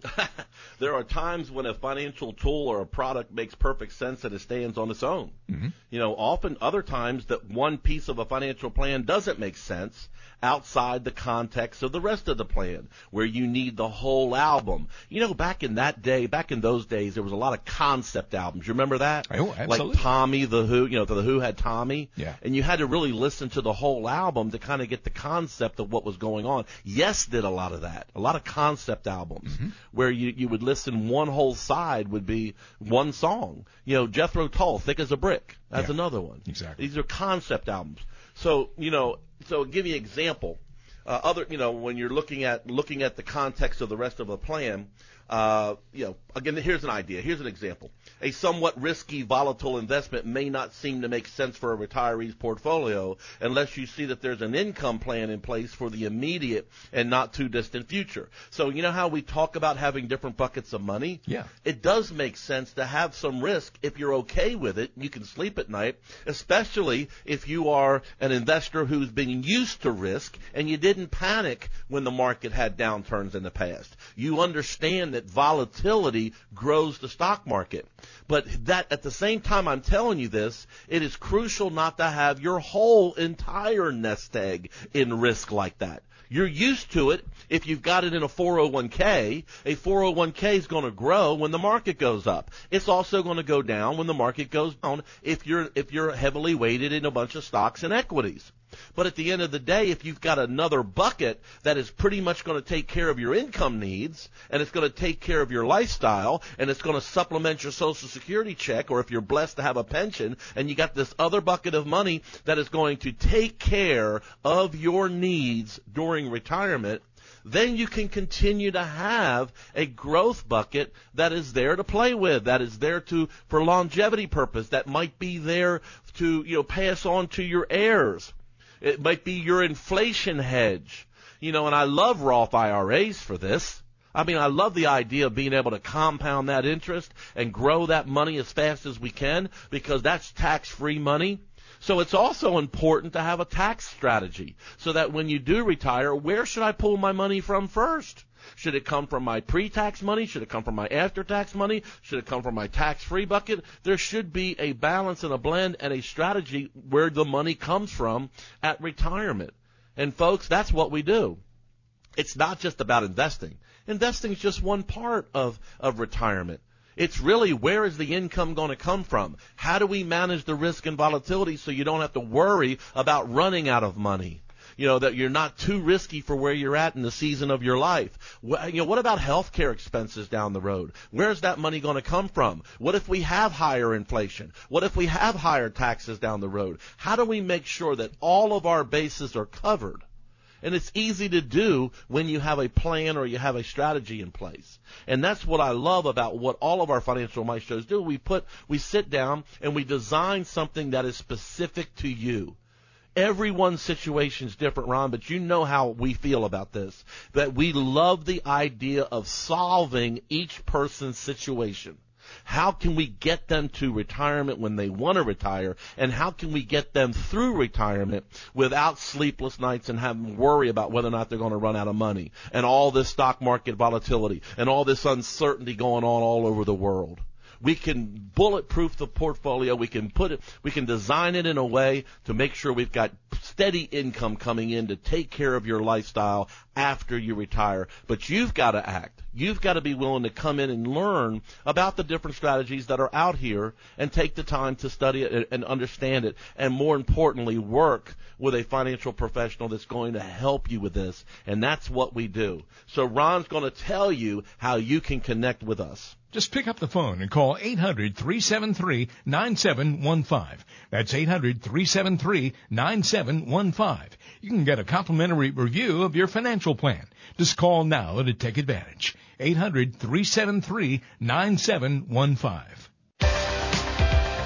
There are times when a financial tool or a product makes perfect sense and it stands on its own. Mm-hmm. You know, often other times that one piece of a financial plan doesn't make sense outside the context of the rest of the plan, where you need the whole album. You know, back in that day, back in those days, there was a lot of concept albums. You remember that? Oh, absolutely. Like Tommy, The Who, you know, The Who had Tommy. Yeah. And you had to really listen to the whole album to kind of get the concept of what was going on. Yes did a lot of that, a lot of concept albums, Mm-hmm. where you, you would listen, one whole side would be one song. You know, Jethro Tull, Thick as a Brick. That's Yeah. another one. Exactly. These are concept albums. So, you know, so give you an example. Uh, other, you know, when you're looking at looking at the context of the rest of a plan, uh, you know, again, here's an idea. Here's an example. A somewhat risky, volatile investment may not seem to make sense for a retiree's portfolio unless you see that there's an income plan in place for the immediate and not too distant future. So, you know how we talk about having different buckets of money? Yeah. It does make sense to have some risk if you're okay with it. You can sleep at night, especially if you are an investor who's been used to risk and you didn't panic when the market had downturns in the past. You understand that volatility grows the stock market. But that at the same time I'm telling you this, it is crucial not to have your whole entire nest egg in risk like that. You're used to it if you've got it in a four oh one k. A four oh one k is going to grow when the market goes up. It's also going to go down when the market goes down if you're if you're heavily weighted in a bunch of stocks and equities. But at the end of the day, if you've got another bucket that is pretty much going to take care of your income needs, and it's going to take care of your lifestyle, and it's going to supplement your Social Security check, or if you're blessed to have a pension, and you got this other bucket of money that is going to take care of your needs during retirement, then you can continue to have a growth bucket that is there to play with, that is there to for longevity purpose, that might be there to, you know, pass on to your heirs. It might be your inflation hedge. You know, and I love Roth I R As for this. I mean, I love the idea of being able to compound that interest and grow that money as fast as we can, because that's tax-free money. So it's also important to have a tax strategy so that when you do retire, where should I pull my money from first? Should it come from my pre-tax money? Should it come from my after-tax money? Should it come from my tax-free bucket? There should be a balance and a blend and a strategy where the money comes from at retirement. And folks, that's what we do. It's not just about investing. Investing is just one part of, of retirement. It's really, where is the income going to come from? How do we manage the risk and volatility so you don't have to worry about running out of money? You know, that you're not too risky for where you're at in the season of your life. What, you know, what about health care expenses down the road? Where's that money going to come from? What if we have higher inflation? What if we have higher taxes down the road? How do we make sure that all of our bases are covered? And it's easy to do when you have a plan or you have a strategy in place. And that's what I love about what all of our financial maestros do. We put, we sit down and we design something that is specific to you. Everyone's situation is different, Ron, but you know how we feel about this, that we love the idea of solving each person's situation. How can we get them to retirement when they want to retire, and how can we get them through retirement without sleepless nights and having to worry about whether or not they're going to run out of money, and all this stock market volatility and all this uncertainty going on all over the world? We can bulletproof the portfolio. We can put it, we can design it in a way to make sure we've got steady income coming in to take care of your lifestyle after you retire. But you've got to act. You've got to be willing to come in and learn about the different strategies that are out here and take the time to study it and understand it. And more importantly, work with a financial professional that's going to help you with this. And that's what we do. So Ron's going to tell you how you can connect with us. Just pick up the phone and call eight hundred, three seven three, nine seven one five. That's eight hundred, three seven three, nine seven one five. You can get a complimentary review of your financial plan. Just call now to take advantage. eight hundred, three seven three, nine seven one five.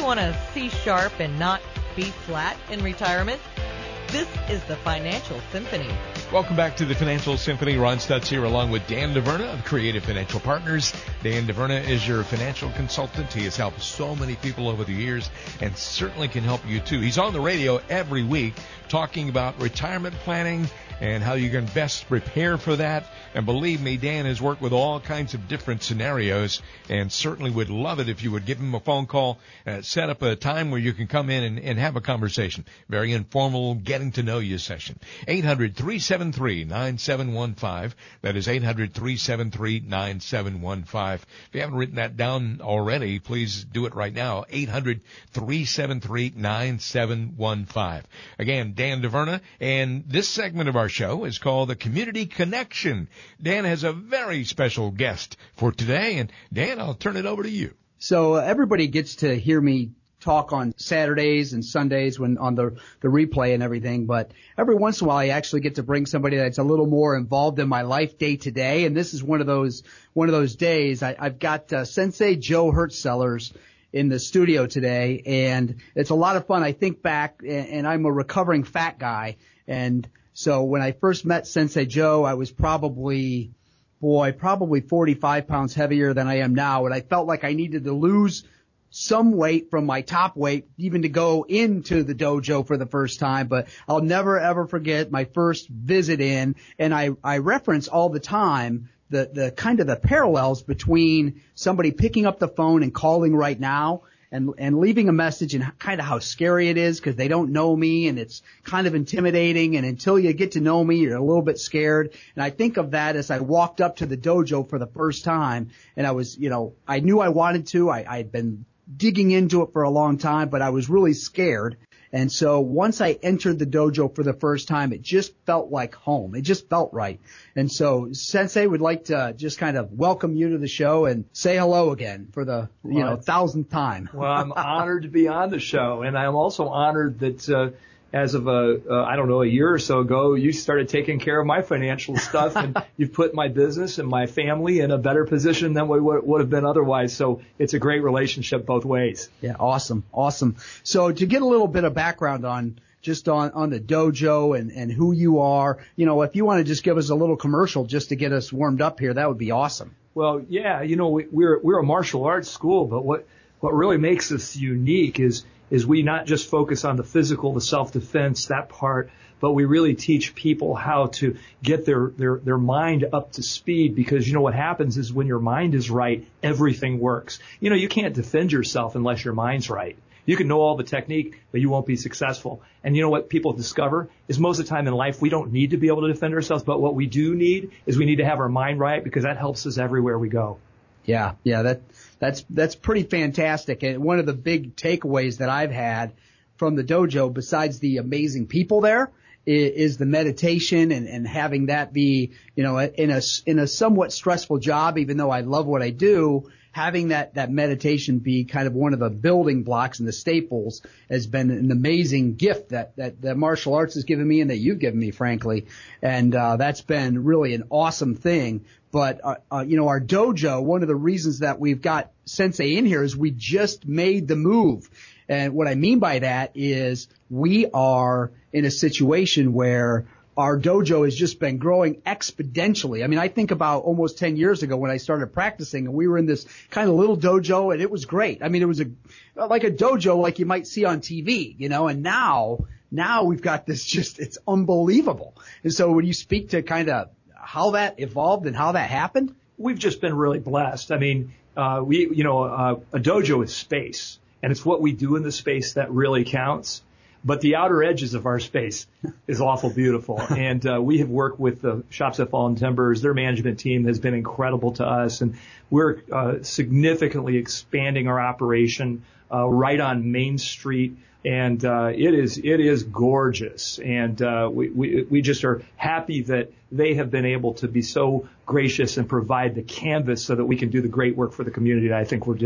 want to see sharp and not be flat in retirement? This is the Financial Symphony. Welcome back to the Financial Symphony. Ron Stutz here along with Dan DeVerna of Creative Financial Partners. Dan DeVerna is your financial consultant. He has helped so many people over the years and certainly can help you too. He's on the radio every week talking about retirement planning and how you can best prepare for that. And believe me, Dan has worked with all kinds of different scenarios and certainly would love it if you would give him a phone call, uh, set up a time where you can come in and, and have a conversation. Very informal, getting to know you session. eight hundred, three seven three, nine seven one five. That is eight hundred, three seven three, nine seven one five. If you haven't written that down already, please do it right now. eight hundred, three seven three, nine seven one five. Again, Dan DeVerna, and this segment of our show is called the Community Connection. Dan has a very special guest for today, and Dan, I'll turn it over to you. So uh, everybody gets to hear me talk on Saturdays and Sundays when on the the replay and everything, but every once in a while I actually get to bring somebody that's a little more involved in my life day to day, and this is one of those one of those days. I, I've got uh, Sensei Joe Hertzellers in the studio today, and it's a lot of fun. I think back, and, and I'm a recovering fat guy, and so when I first met Sensei Joe, I was probably, boy, probably forty-five pounds heavier than I am now, and I felt like I needed to lose some weight from my top weight even to go into the dojo for the first time. But I'll never, ever forget my first visit in, and I, I reference all the time the, the kind of the parallels between somebody picking up the phone and calling right now and, and leaving a message, and kind of how scary it is because they don't know me and it's kind of intimidating. And until you get to know me, you're a little bit scared. And I think of that as I walked up to the dojo for the first time, and I was, you know, I knew I wanted to. I, I had been digging into it for a long time, but I was really scared. And so once I entered the dojo for the first time, it just felt like home. It just felt right. And so Sensei would like to just kind of welcome you to the show and say hello again for the, you well, know, thousandth time. Well, I'm honored to be on the show, and I'm also honored that uh, as of a, uh, I don't know, a year or so ago, you started taking care of my financial stuff, and you've put my business and my family in a better position than we would, would have been otherwise. So it's a great relationship both ways. Yeah, awesome, awesome. So to get a little bit of background on just on, on the dojo and, and who you are, you know, if you want to just give us a little commercial just to get us warmed up here, that would be awesome. Well, yeah, you know, we, we're we're a martial arts school, but what what really makes us unique is is we not just focus on the physical, the self-defense, that part, but we really teach people how to get their, their, their mind up to speed, because, you know, what happens is when your mind is right, everything works. You know, you can't defend yourself unless your mind's right. You can know all the technique, but you won't be successful. And you know what people discover is most of the time in life, we don't need to be able to defend ourselves, but what we do need is we need to have our mind right, because that helps us everywhere we go. Yeah, yeah, that that's that's pretty fantastic. And one of the big takeaways that I've had from the dojo, besides the amazing people there, is, is the meditation and, and having that be, you know, in a in a somewhat stressful job, even though I love what I do, having that that meditation be kind of one of the building blocks and the staples has been an amazing gift that that the martial arts has given me, and that you've given me, frankly. And uh, that's been really an awesome thing. But, uh, uh, you know, our dojo, one of the reasons that we've got Sensei in here is we just made the move. And what I mean by that is we are in a situation where our dojo has just been growing exponentially. I mean, I think about almost ten years ago when I started practicing, and we were in this kind of little dojo, and it was great. I mean, it was a like a dojo like you might see on T V, you know, and now, now we've got this just, it's unbelievable. And so when you speak to kind of how that evolved and how that happened? We've just been really blessed. I mean, uh, we, you know, uh, a dojo is space, and it's what we do in the space that really counts. But the outer edges of our space is awful beautiful. And uh, we have worked with the Shops at Fallen Timbers. Their management team has been incredible to us. And we're uh, significantly expanding our operation uh, right on Main Street. And uh, it is it is gorgeous. And uh, we, we, we just are happy that they have been able to be so gracious and provide the canvas so that we can do the great work for the community that I think we're doing.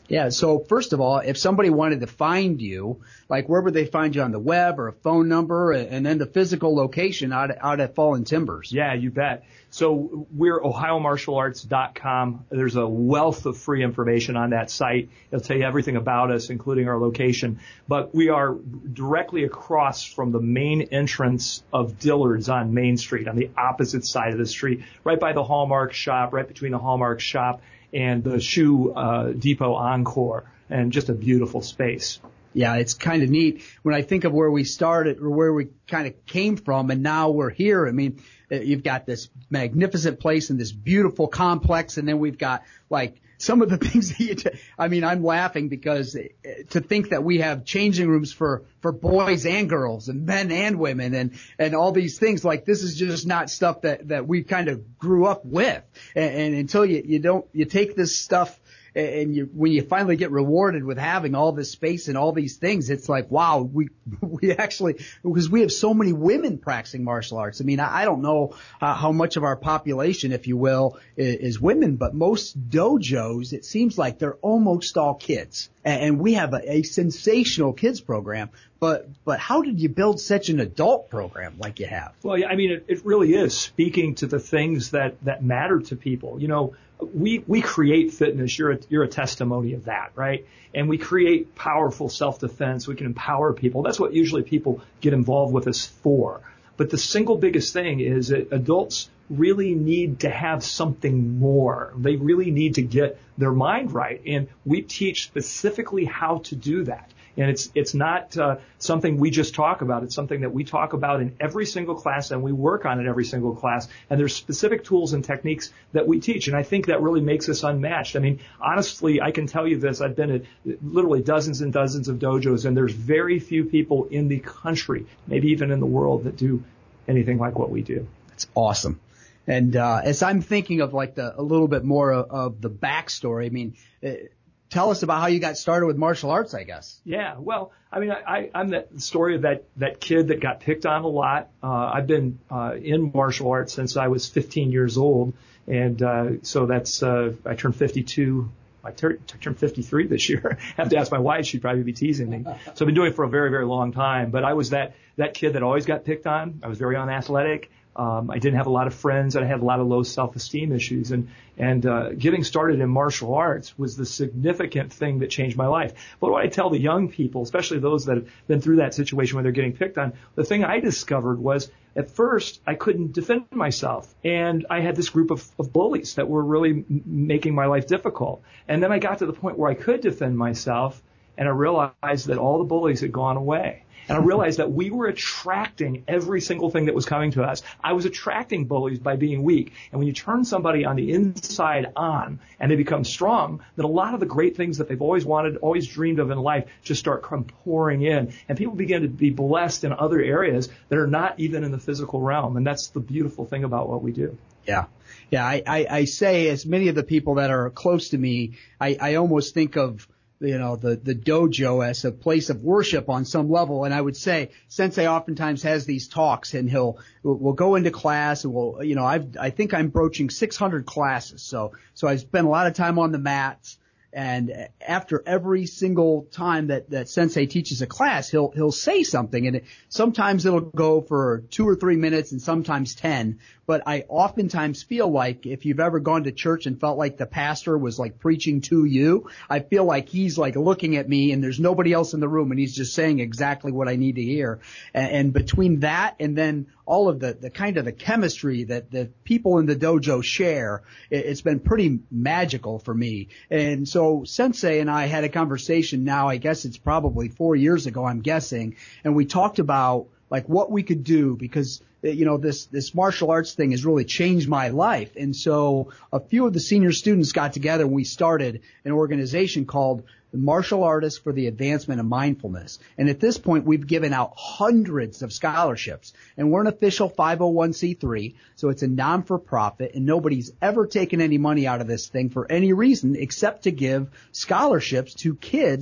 Yeah. So first of all, if somebody wanted to find you, like where would they find you on the web or a phone number, and then the physical location out, out at Fallen Timbers? Yeah, you bet. So we're ohio martial arts dot com. There's a wealth of free information on that site. It'll tell you everything about us, including our location. But we are directly across from the main entrance of Dillard's on Main Street, on the opposite side of the street, right by the Hallmark shop, right between the Hallmark shop and the Shoe uh, Depot Encore, and just a beautiful space. Yeah, it's kind of neat when I think of where we started or where we kind of came from, and now we're here. I mean, you've got this magnificent place and this beautiful complex, and then we've got like some of the things that you t- I mean, I'm laughing because to think that we have changing rooms for, for boys and girls and men and women and, and all these things, like this is just not stuff that, that we kind of grew up with. And, and until you, you don't, you take this stuff and you, when you finally get rewarded with having all this space and all these things, it's like, wow, we, we actually, because we have so many women practicing martial arts. I mean, I, I don't know uh, how much of our population, if you will, is, is women, but most dojos, it seems like they're almost all kids. And, and we have a, a sensational kids program. But, but how did you build such an adult program like you have? Well, yeah, I mean, it, it really is speaking to the things that, that matter to people. You know, we, we create fitness. You're a, you're a testimony of that, right? And we create powerful self-defense. We can empower people. That's what usually people get involved with us for. But the single biggest thing is that adults really need to have something more. They really need to get their mind right. And we teach specifically how to do that. And it's it's not uh, something we just talk about. It's something that we talk about in every single class, and we work on in every single class. And there's specific tools and techniques that we teach. And I think that really makes us unmatched. I mean, honestly, I can tell you this. I've been at literally dozens and dozens of dojos, and there's very few people in the country, maybe even in the world, that do anything like what we do. That's awesome. And uh, as I'm thinking of like the a little bit more of, of the backstory, I mean, uh, tell us about how you got started with martial arts, I guess. Yeah, well, I mean, I, I, I'm that story of that, that kid that got picked on a lot. Uh, I've been uh, in martial arts since I was fifteen years old. And uh, so that's, uh, I turned fifty-two. I turned fifty-three this year. I have to ask my wife. She'd probably be teasing me. So I've been doing it for a very, very long time. But I was that, that kid that always got picked on. I was very unathletic. Um, I didn't have a lot of friends, and I had a lot of low self-esteem issues. And, and, uh, getting started in martial arts was the significant thing that changed my life. But what I tell the young people, especially those that have been through that situation where they're getting picked on, the thing I discovered was at first I couldn't defend myself. And I had this group of, of bullies that were really m- making my life difficult. And then I got to the point where I could defend myself, and I realized that all the bullies had gone away. And I realized that we were attracting every single thing that was coming to us. I was attracting bullies by being weak. And when you turn somebody on the inside on and they become strong, then a lot of the great things that they've always wanted, always dreamed of in life just start come pouring in. And people begin to be blessed in other areas that are not even in the physical realm. And that's the beautiful thing about what we do. Yeah. Yeah. I, I, I say, as many of the people that are close to me, I, I almost think of, you know, the, the dojo as a place of worship on some level. And I would say Sensei oftentimes has these talks, and he'll, we'll go into class, and we'll, you know, I've, I think I'm broaching six hundred classes. So, so I spend a lot of time on the mats. And after every single time that, that Sensei teaches a class, he'll, he'll say something, and it, sometimes it'll go for two or three minutes and sometimes ten. But I oftentimes feel like if you've ever gone to church and felt like the pastor was like preaching to you, I feel like he's like looking at me and there's nobody else in the room, and he's just saying exactly what I need to hear. And, and between that and then all of the, the kind of the chemistry that the people in the dojo share, it, it's been pretty magical for me. And so Sensei and I had a conversation now, I guess it's probably four years ago, I'm guessing, and we talked about like what we could do, because you know, this, this martial arts thing has really changed my life. And so a few of the senior students got together and we started an organization called the Martial Artists for the Advancement of Mindfulness. And at this point, we've given out hundreds of scholarships, and we're an official five oh one c three. So it's a non-for-profit, and nobody's ever taken any money out of this thing for any reason except to give scholarships to kids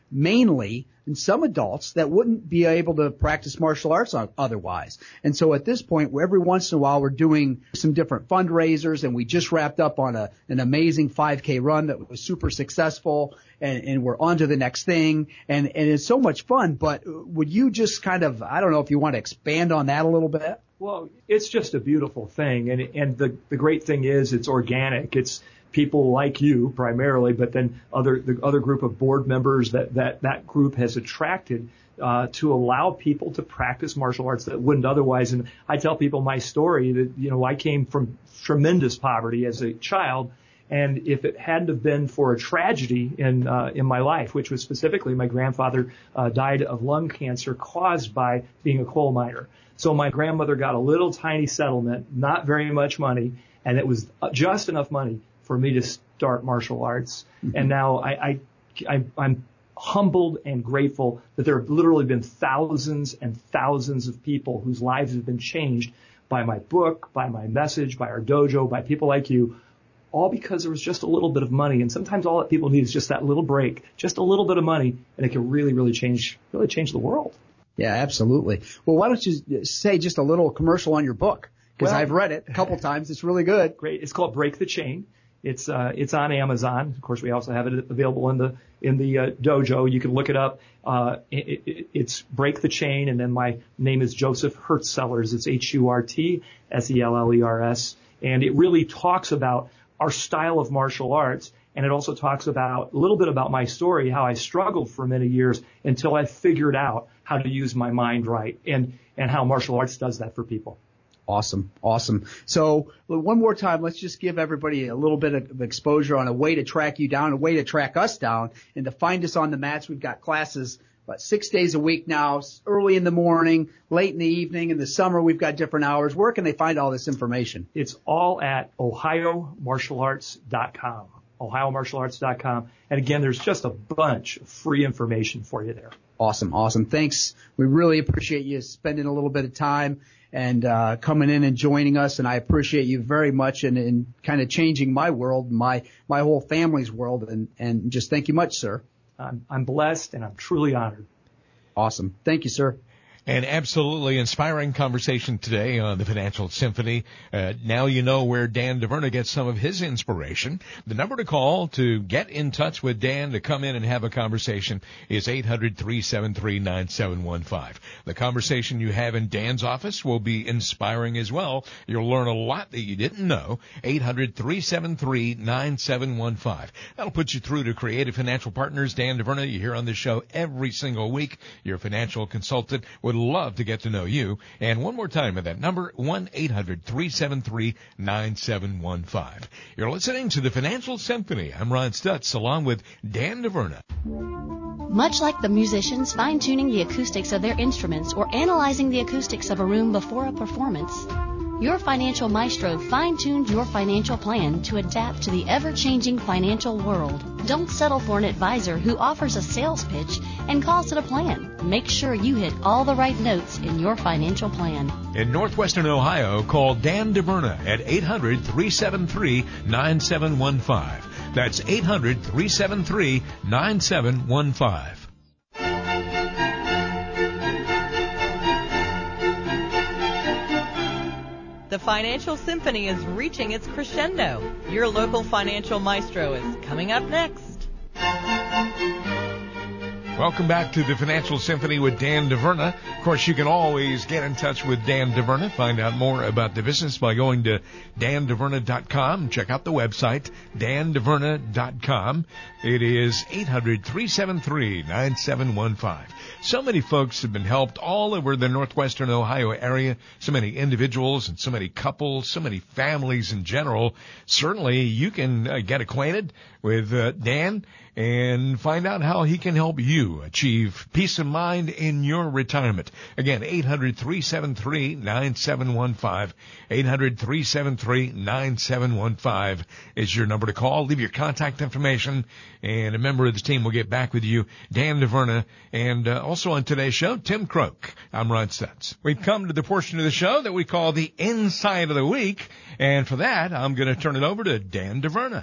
mainly, and some adults that wouldn't be able to practice martial arts otherwise. And so at this point, every once in a while, we're doing some different fundraisers, and we just wrapped up on a, an amazing five K run that was super successful, and, and we're on to the next thing, and, and it's so much fun. But would you just kind of, I don't know if you want to expand on that a little bit? Well, it's just a beautiful thing, and and the the great thing is it's organic. It's people like you primarily, but then other the other group of board members that that that group has attracted uh, to allow people to practice martial arts that wouldn't otherwise. And I tell people my story that, you know, I came from tremendous poverty as a child. And if it hadn't have been for a tragedy in uh, in my life, which was specifically my grandfather uh, died of lung cancer caused by being a coal miner. So my grandmother got a little tiny settlement, not very much money, and it was just enough money for me to start martial arts. Mm-hmm. And now I, I, I, I'm humbled and grateful that there have literally been thousands and thousands of people whose lives have been changed by my book, by my message, by our dojo, by people like you, all because there was just a little bit of money. And sometimes all that people need is just that little break, just a little bit of money, and it can really, really change, really change the world. Yeah, absolutely. Well, why don't you say just a little commercial on your book? Because well, I've read it a couple times. It's really good. Great. It's called Break the Chain. It's uh, it's on Amazon. Of course, we also have it available in the in the uh, dojo. You can look it up. Uh, it, it, it's Break the Chain, and then my name is Joseph Hurtsellers. It's H U R T S E L L E R S, and it really talks about our style of martial arts. And it also talks about a little bit about my story, how I struggled for many years until I figured out how to use my mind right, and, and how martial arts does that for people. Awesome. Awesome. So one more time, let's just give everybody a little bit of exposure on a way to track you down, a way to track us down, and to find us on the mats. We've got classes about six days a week now, early in the morning, late in the evening. In the summer, we've got different hours. Where can they find all this information? It's all at ohio martial arts dot com. ohio martial arts dot com. And again, there's just a bunch of free information for you there. Awesome. Awesome. Thanks. We really appreciate you spending a little bit of time and uh coming in and joining us. And I appreciate you very much in, in kind of changing my world, my my whole family's world. And, and just thank you much, sir. I'm, I'm blessed, and I'm truly honored. Awesome. Thank you, sir. An absolutely inspiring conversation today on the Financial Symphony. Uh, now you know where Dan DeVerna gets some of his inspiration. The number to call to get in touch with Dan to come in and have a conversation is eight hundred, three seven three, nine seven one five. The conversation you have in Dan's office will be inspiring as well. You'll learn a lot that you didn't know. eight hundred, three seven three, nine seven one five. That'll put you through to Creative Financial Partners. Dan DeVerna, you hear on this show every single week. Your financial consultant would love to get to know you. And one more time at that number, one eight hundred, three seven three, nine seven one five. You're listening to the Financial Symphony. I'm Ron Stutz, along with Dan DeVerna. Much like the musicians fine-tuning the acoustics of their instruments or analyzing the acoustics of a room before a performance, your financial maestro fine-tuned your financial plan to adapt to the ever-changing financial world. Don't settle for an advisor who offers a sales pitch and calls it a plan. Make sure you hit all the right notes in your financial plan. In Northwestern Ohio, call Dan DeVerna at eight hundred, three seven three, nine seven one five. That's eight hundred, three seven three, nine seven one five. The Financial Symphony is reaching its crescendo. Your local financial maestro is coming up next. Welcome back to the Financial Symphony with Dan DeVerna. Of course, you can always get in touch with Dan DeVerna. Find out more about the business by going to dan deverna dot com. Check out the website, dan deverna dot com. It is eight hundred, three seven three, nine seven one five. So many folks have been helped all over the Northwestern Ohio area. So many individuals and so many couples, so many families in general. Certainly, you can uh, get acquainted with uh, Dan and find out how he can help you achieve peace of mind in your retirement. Again, eight hundred, three seven three, nine seven one five. eight hundred, three seven three, nine seven one five is your number to call. Leave your contact information, and a member of the team will get back with you. Dan DeVerna, and uh, also on today's show, Tim Croak. I'm Ron Stutz. We've come to the portion of the show that we call the Inside of the Week, and for that, I'm going to turn it over to Dan DeVerna.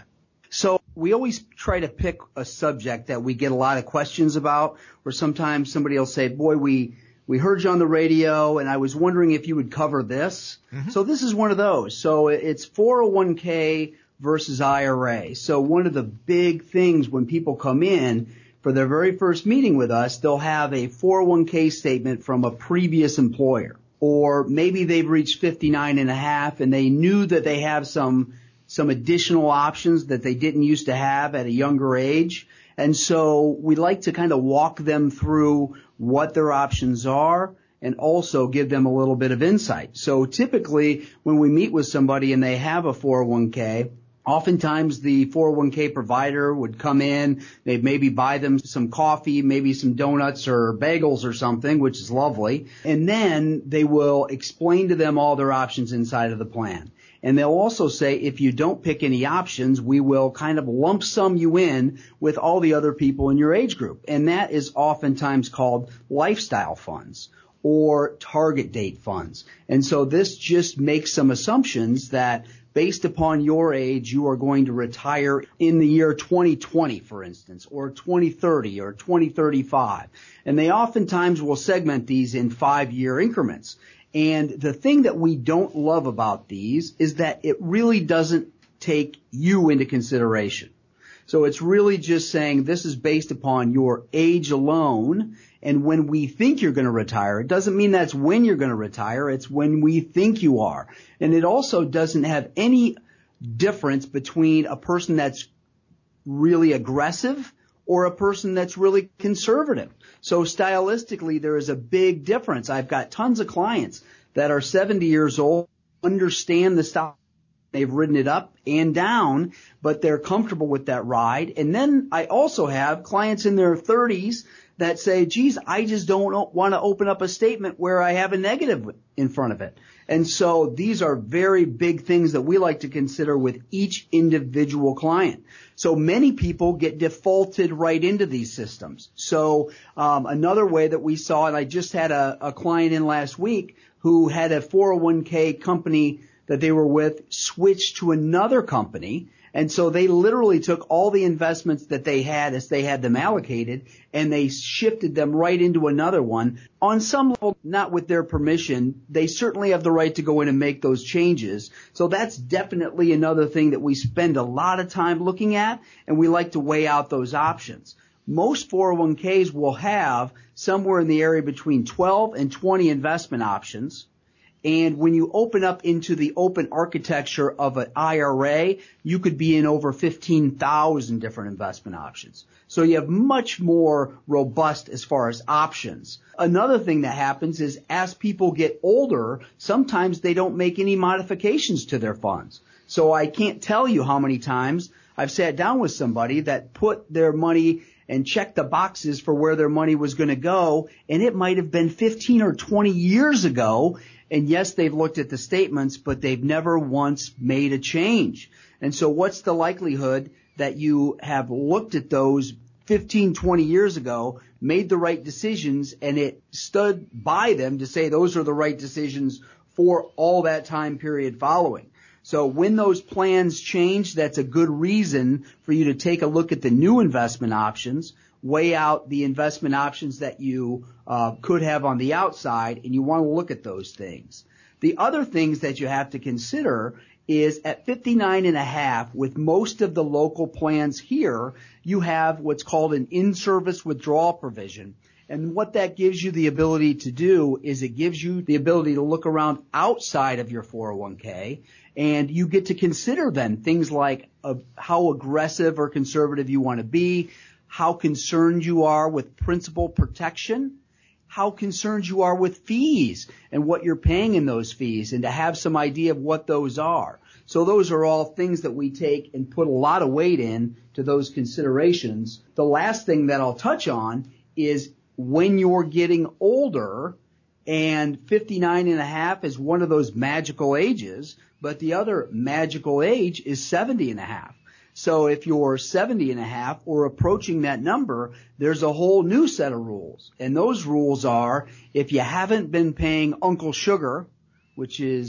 So we always try to pick a subject that we get a lot of questions about, or sometimes somebody will say, boy, we, we heard you on the radio and I was wondering if you would cover this. Mm-hmm. So this is one of those. So it's four oh one k versus I R A. So one of the big things when people come in for their very first meeting with us, they'll have a four oh one k statement from a previous employer. Or maybe they've reached fifty-nine and a half and they knew that they have some some additional options that they didn't used to have at a younger age. And so we like to kind of walk them through what their options are and also give them a little bit of insight. So typically when we meet with somebody and they have a four oh one k, oftentimes the four oh one k provider would come in, they'd maybe buy them some coffee, maybe some donuts or bagels or something, which is lovely. And then they will explain to them all their options inside of the plan. And they'll also say, if you don't pick any options, we will kind of lump sum you in with all the other people in your age group. And that is oftentimes called lifestyle funds or target date funds. And so this just makes some assumptions that based upon your age, you are going to retire in the year twenty twenty, for instance, or twenty thirty or twenty thirty-five. And they oftentimes will segment these in five-year increments. And the thing that we don't love about these is that it really doesn't take you into consideration. So it's really just saying this is based upon your age alone. And when we think you're going to retire, it doesn't mean that's when you're going to retire. It's when we think you are. And it also doesn't have any difference between a person that's really aggressive or a person that's really conservative. So stylistically, there is a big difference. I've got tons of clients that are seventy years old, understand the style. They've ridden it up and down, but they're comfortable with that ride. And then I also have clients in their thirties that say, geez, I just don't want to open up a statement where I have a negative in front of it. And so these are very big things that we like to consider with each individual client. So many people get defaulted right into these systems. So um, another way that we saw, and I just had a, a client in last week who had a four oh one k company that they were with switch to another company. And so they literally took all the investments that they had as they had them allocated and they shifted them right into another one. On some level, not with their permission, they certainly have the right to go in and make those changes. So that's definitely another thing that we spend a lot of time looking at, and we like to weigh out those options. Most four oh one k's will have somewhere in the area between twelve and twenty investment options. And when you open up into the open architecture of an I R A, you could be in over fifteen thousand different investment options. So you have much more robust as far as options. Another thing that happens is as people get older, sometimes they don't make any modifications to their funds. So I can't tell you how many times I've sat down with somebody that put their money and checked the boxes for where their money was going to go, and it might have been fifteen or twenty years ago. And yes, they've looked at the statements, but they've never once made a change. And so what's the likelihood that you have looked at those fifteen, twenty years ago, made the right decisions, and it stood by them to say those are the right decisions for all that time period following? So when those plans change, that's a good reason for you to take a look at the new investment options, weigh out the investment options that you uh, could have on the outside, and you want to look at those things. The other things that you have to consider is at fifty-nine and a half, with most of the local plans here, you have what's called an in-service withdrawal provision. And what that gives you the ability to do is it gives you the ability to look around outside of your four oh one k, and you get to consider then things like uh, how aggressive or conservative you want to be, how concerned you are with principal protection, how concerned you are with fees and what you're paying in those fees, and to have some idea of what those are. So those are all things that we take and put a lot of weight in to those considerations. The last thing that I'll touch on is when you're getting older, and fifty-nine and a half is one of those magical ages, but the other magical age is seventy and a half. So if you're seventy and a half or approaching that number, there's a whole new set of rules. And those rules are, if you haven't been paying Uncle Sugar, which is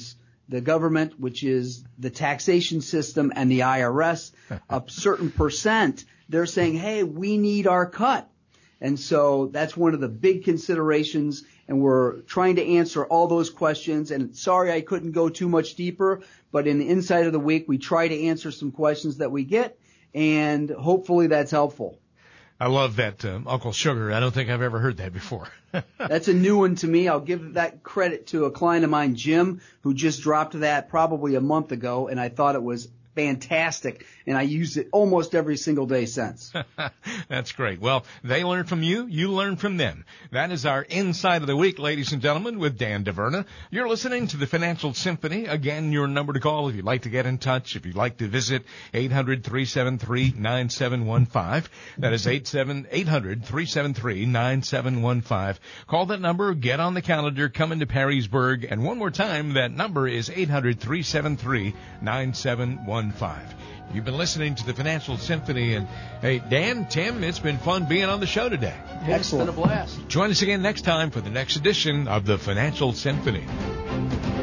the government, which is the taxation system and the I R S, a certain percent, they're saying, hey, we need our cut. And so that's one of the big considerations, and we're trying to answer all those questions. And sorry I couldn't go too much deeper, but in the Inside of the Week, we try to answer some questions that we get, and hopefully that's helpful. I love that, um, Uncle Sugar. I don't think I've ever heard that before. That's a new one to me. I'll give that credit to a client of mine, Jim, who just dropped that probably a month ago, and I thought it was fantastic, and I use it almost every single day since. That's great. Well, they learn from you, you learn from them. That is our Inside of the Week, ladies and gentlemen, with Dan DeVerna. You're listening to the Financial Symphony. Again, your number to call if you'd like to get in touch, if you'd like to visit, eight hundred, three seven three, nine seven one five. That is eight hundred, three seven three, nine seven one five. Call that number, get on the calendar, come into Perrysburg, and one more time, that number is eight hundred, three seven three, nine seven one five. You've been listening to the Financial Symphony, and hey, Dan, Tim, it's been fun being on the show today. Yeah, it's been a blast. Join us again next time for the next edition of the Financial Symphony.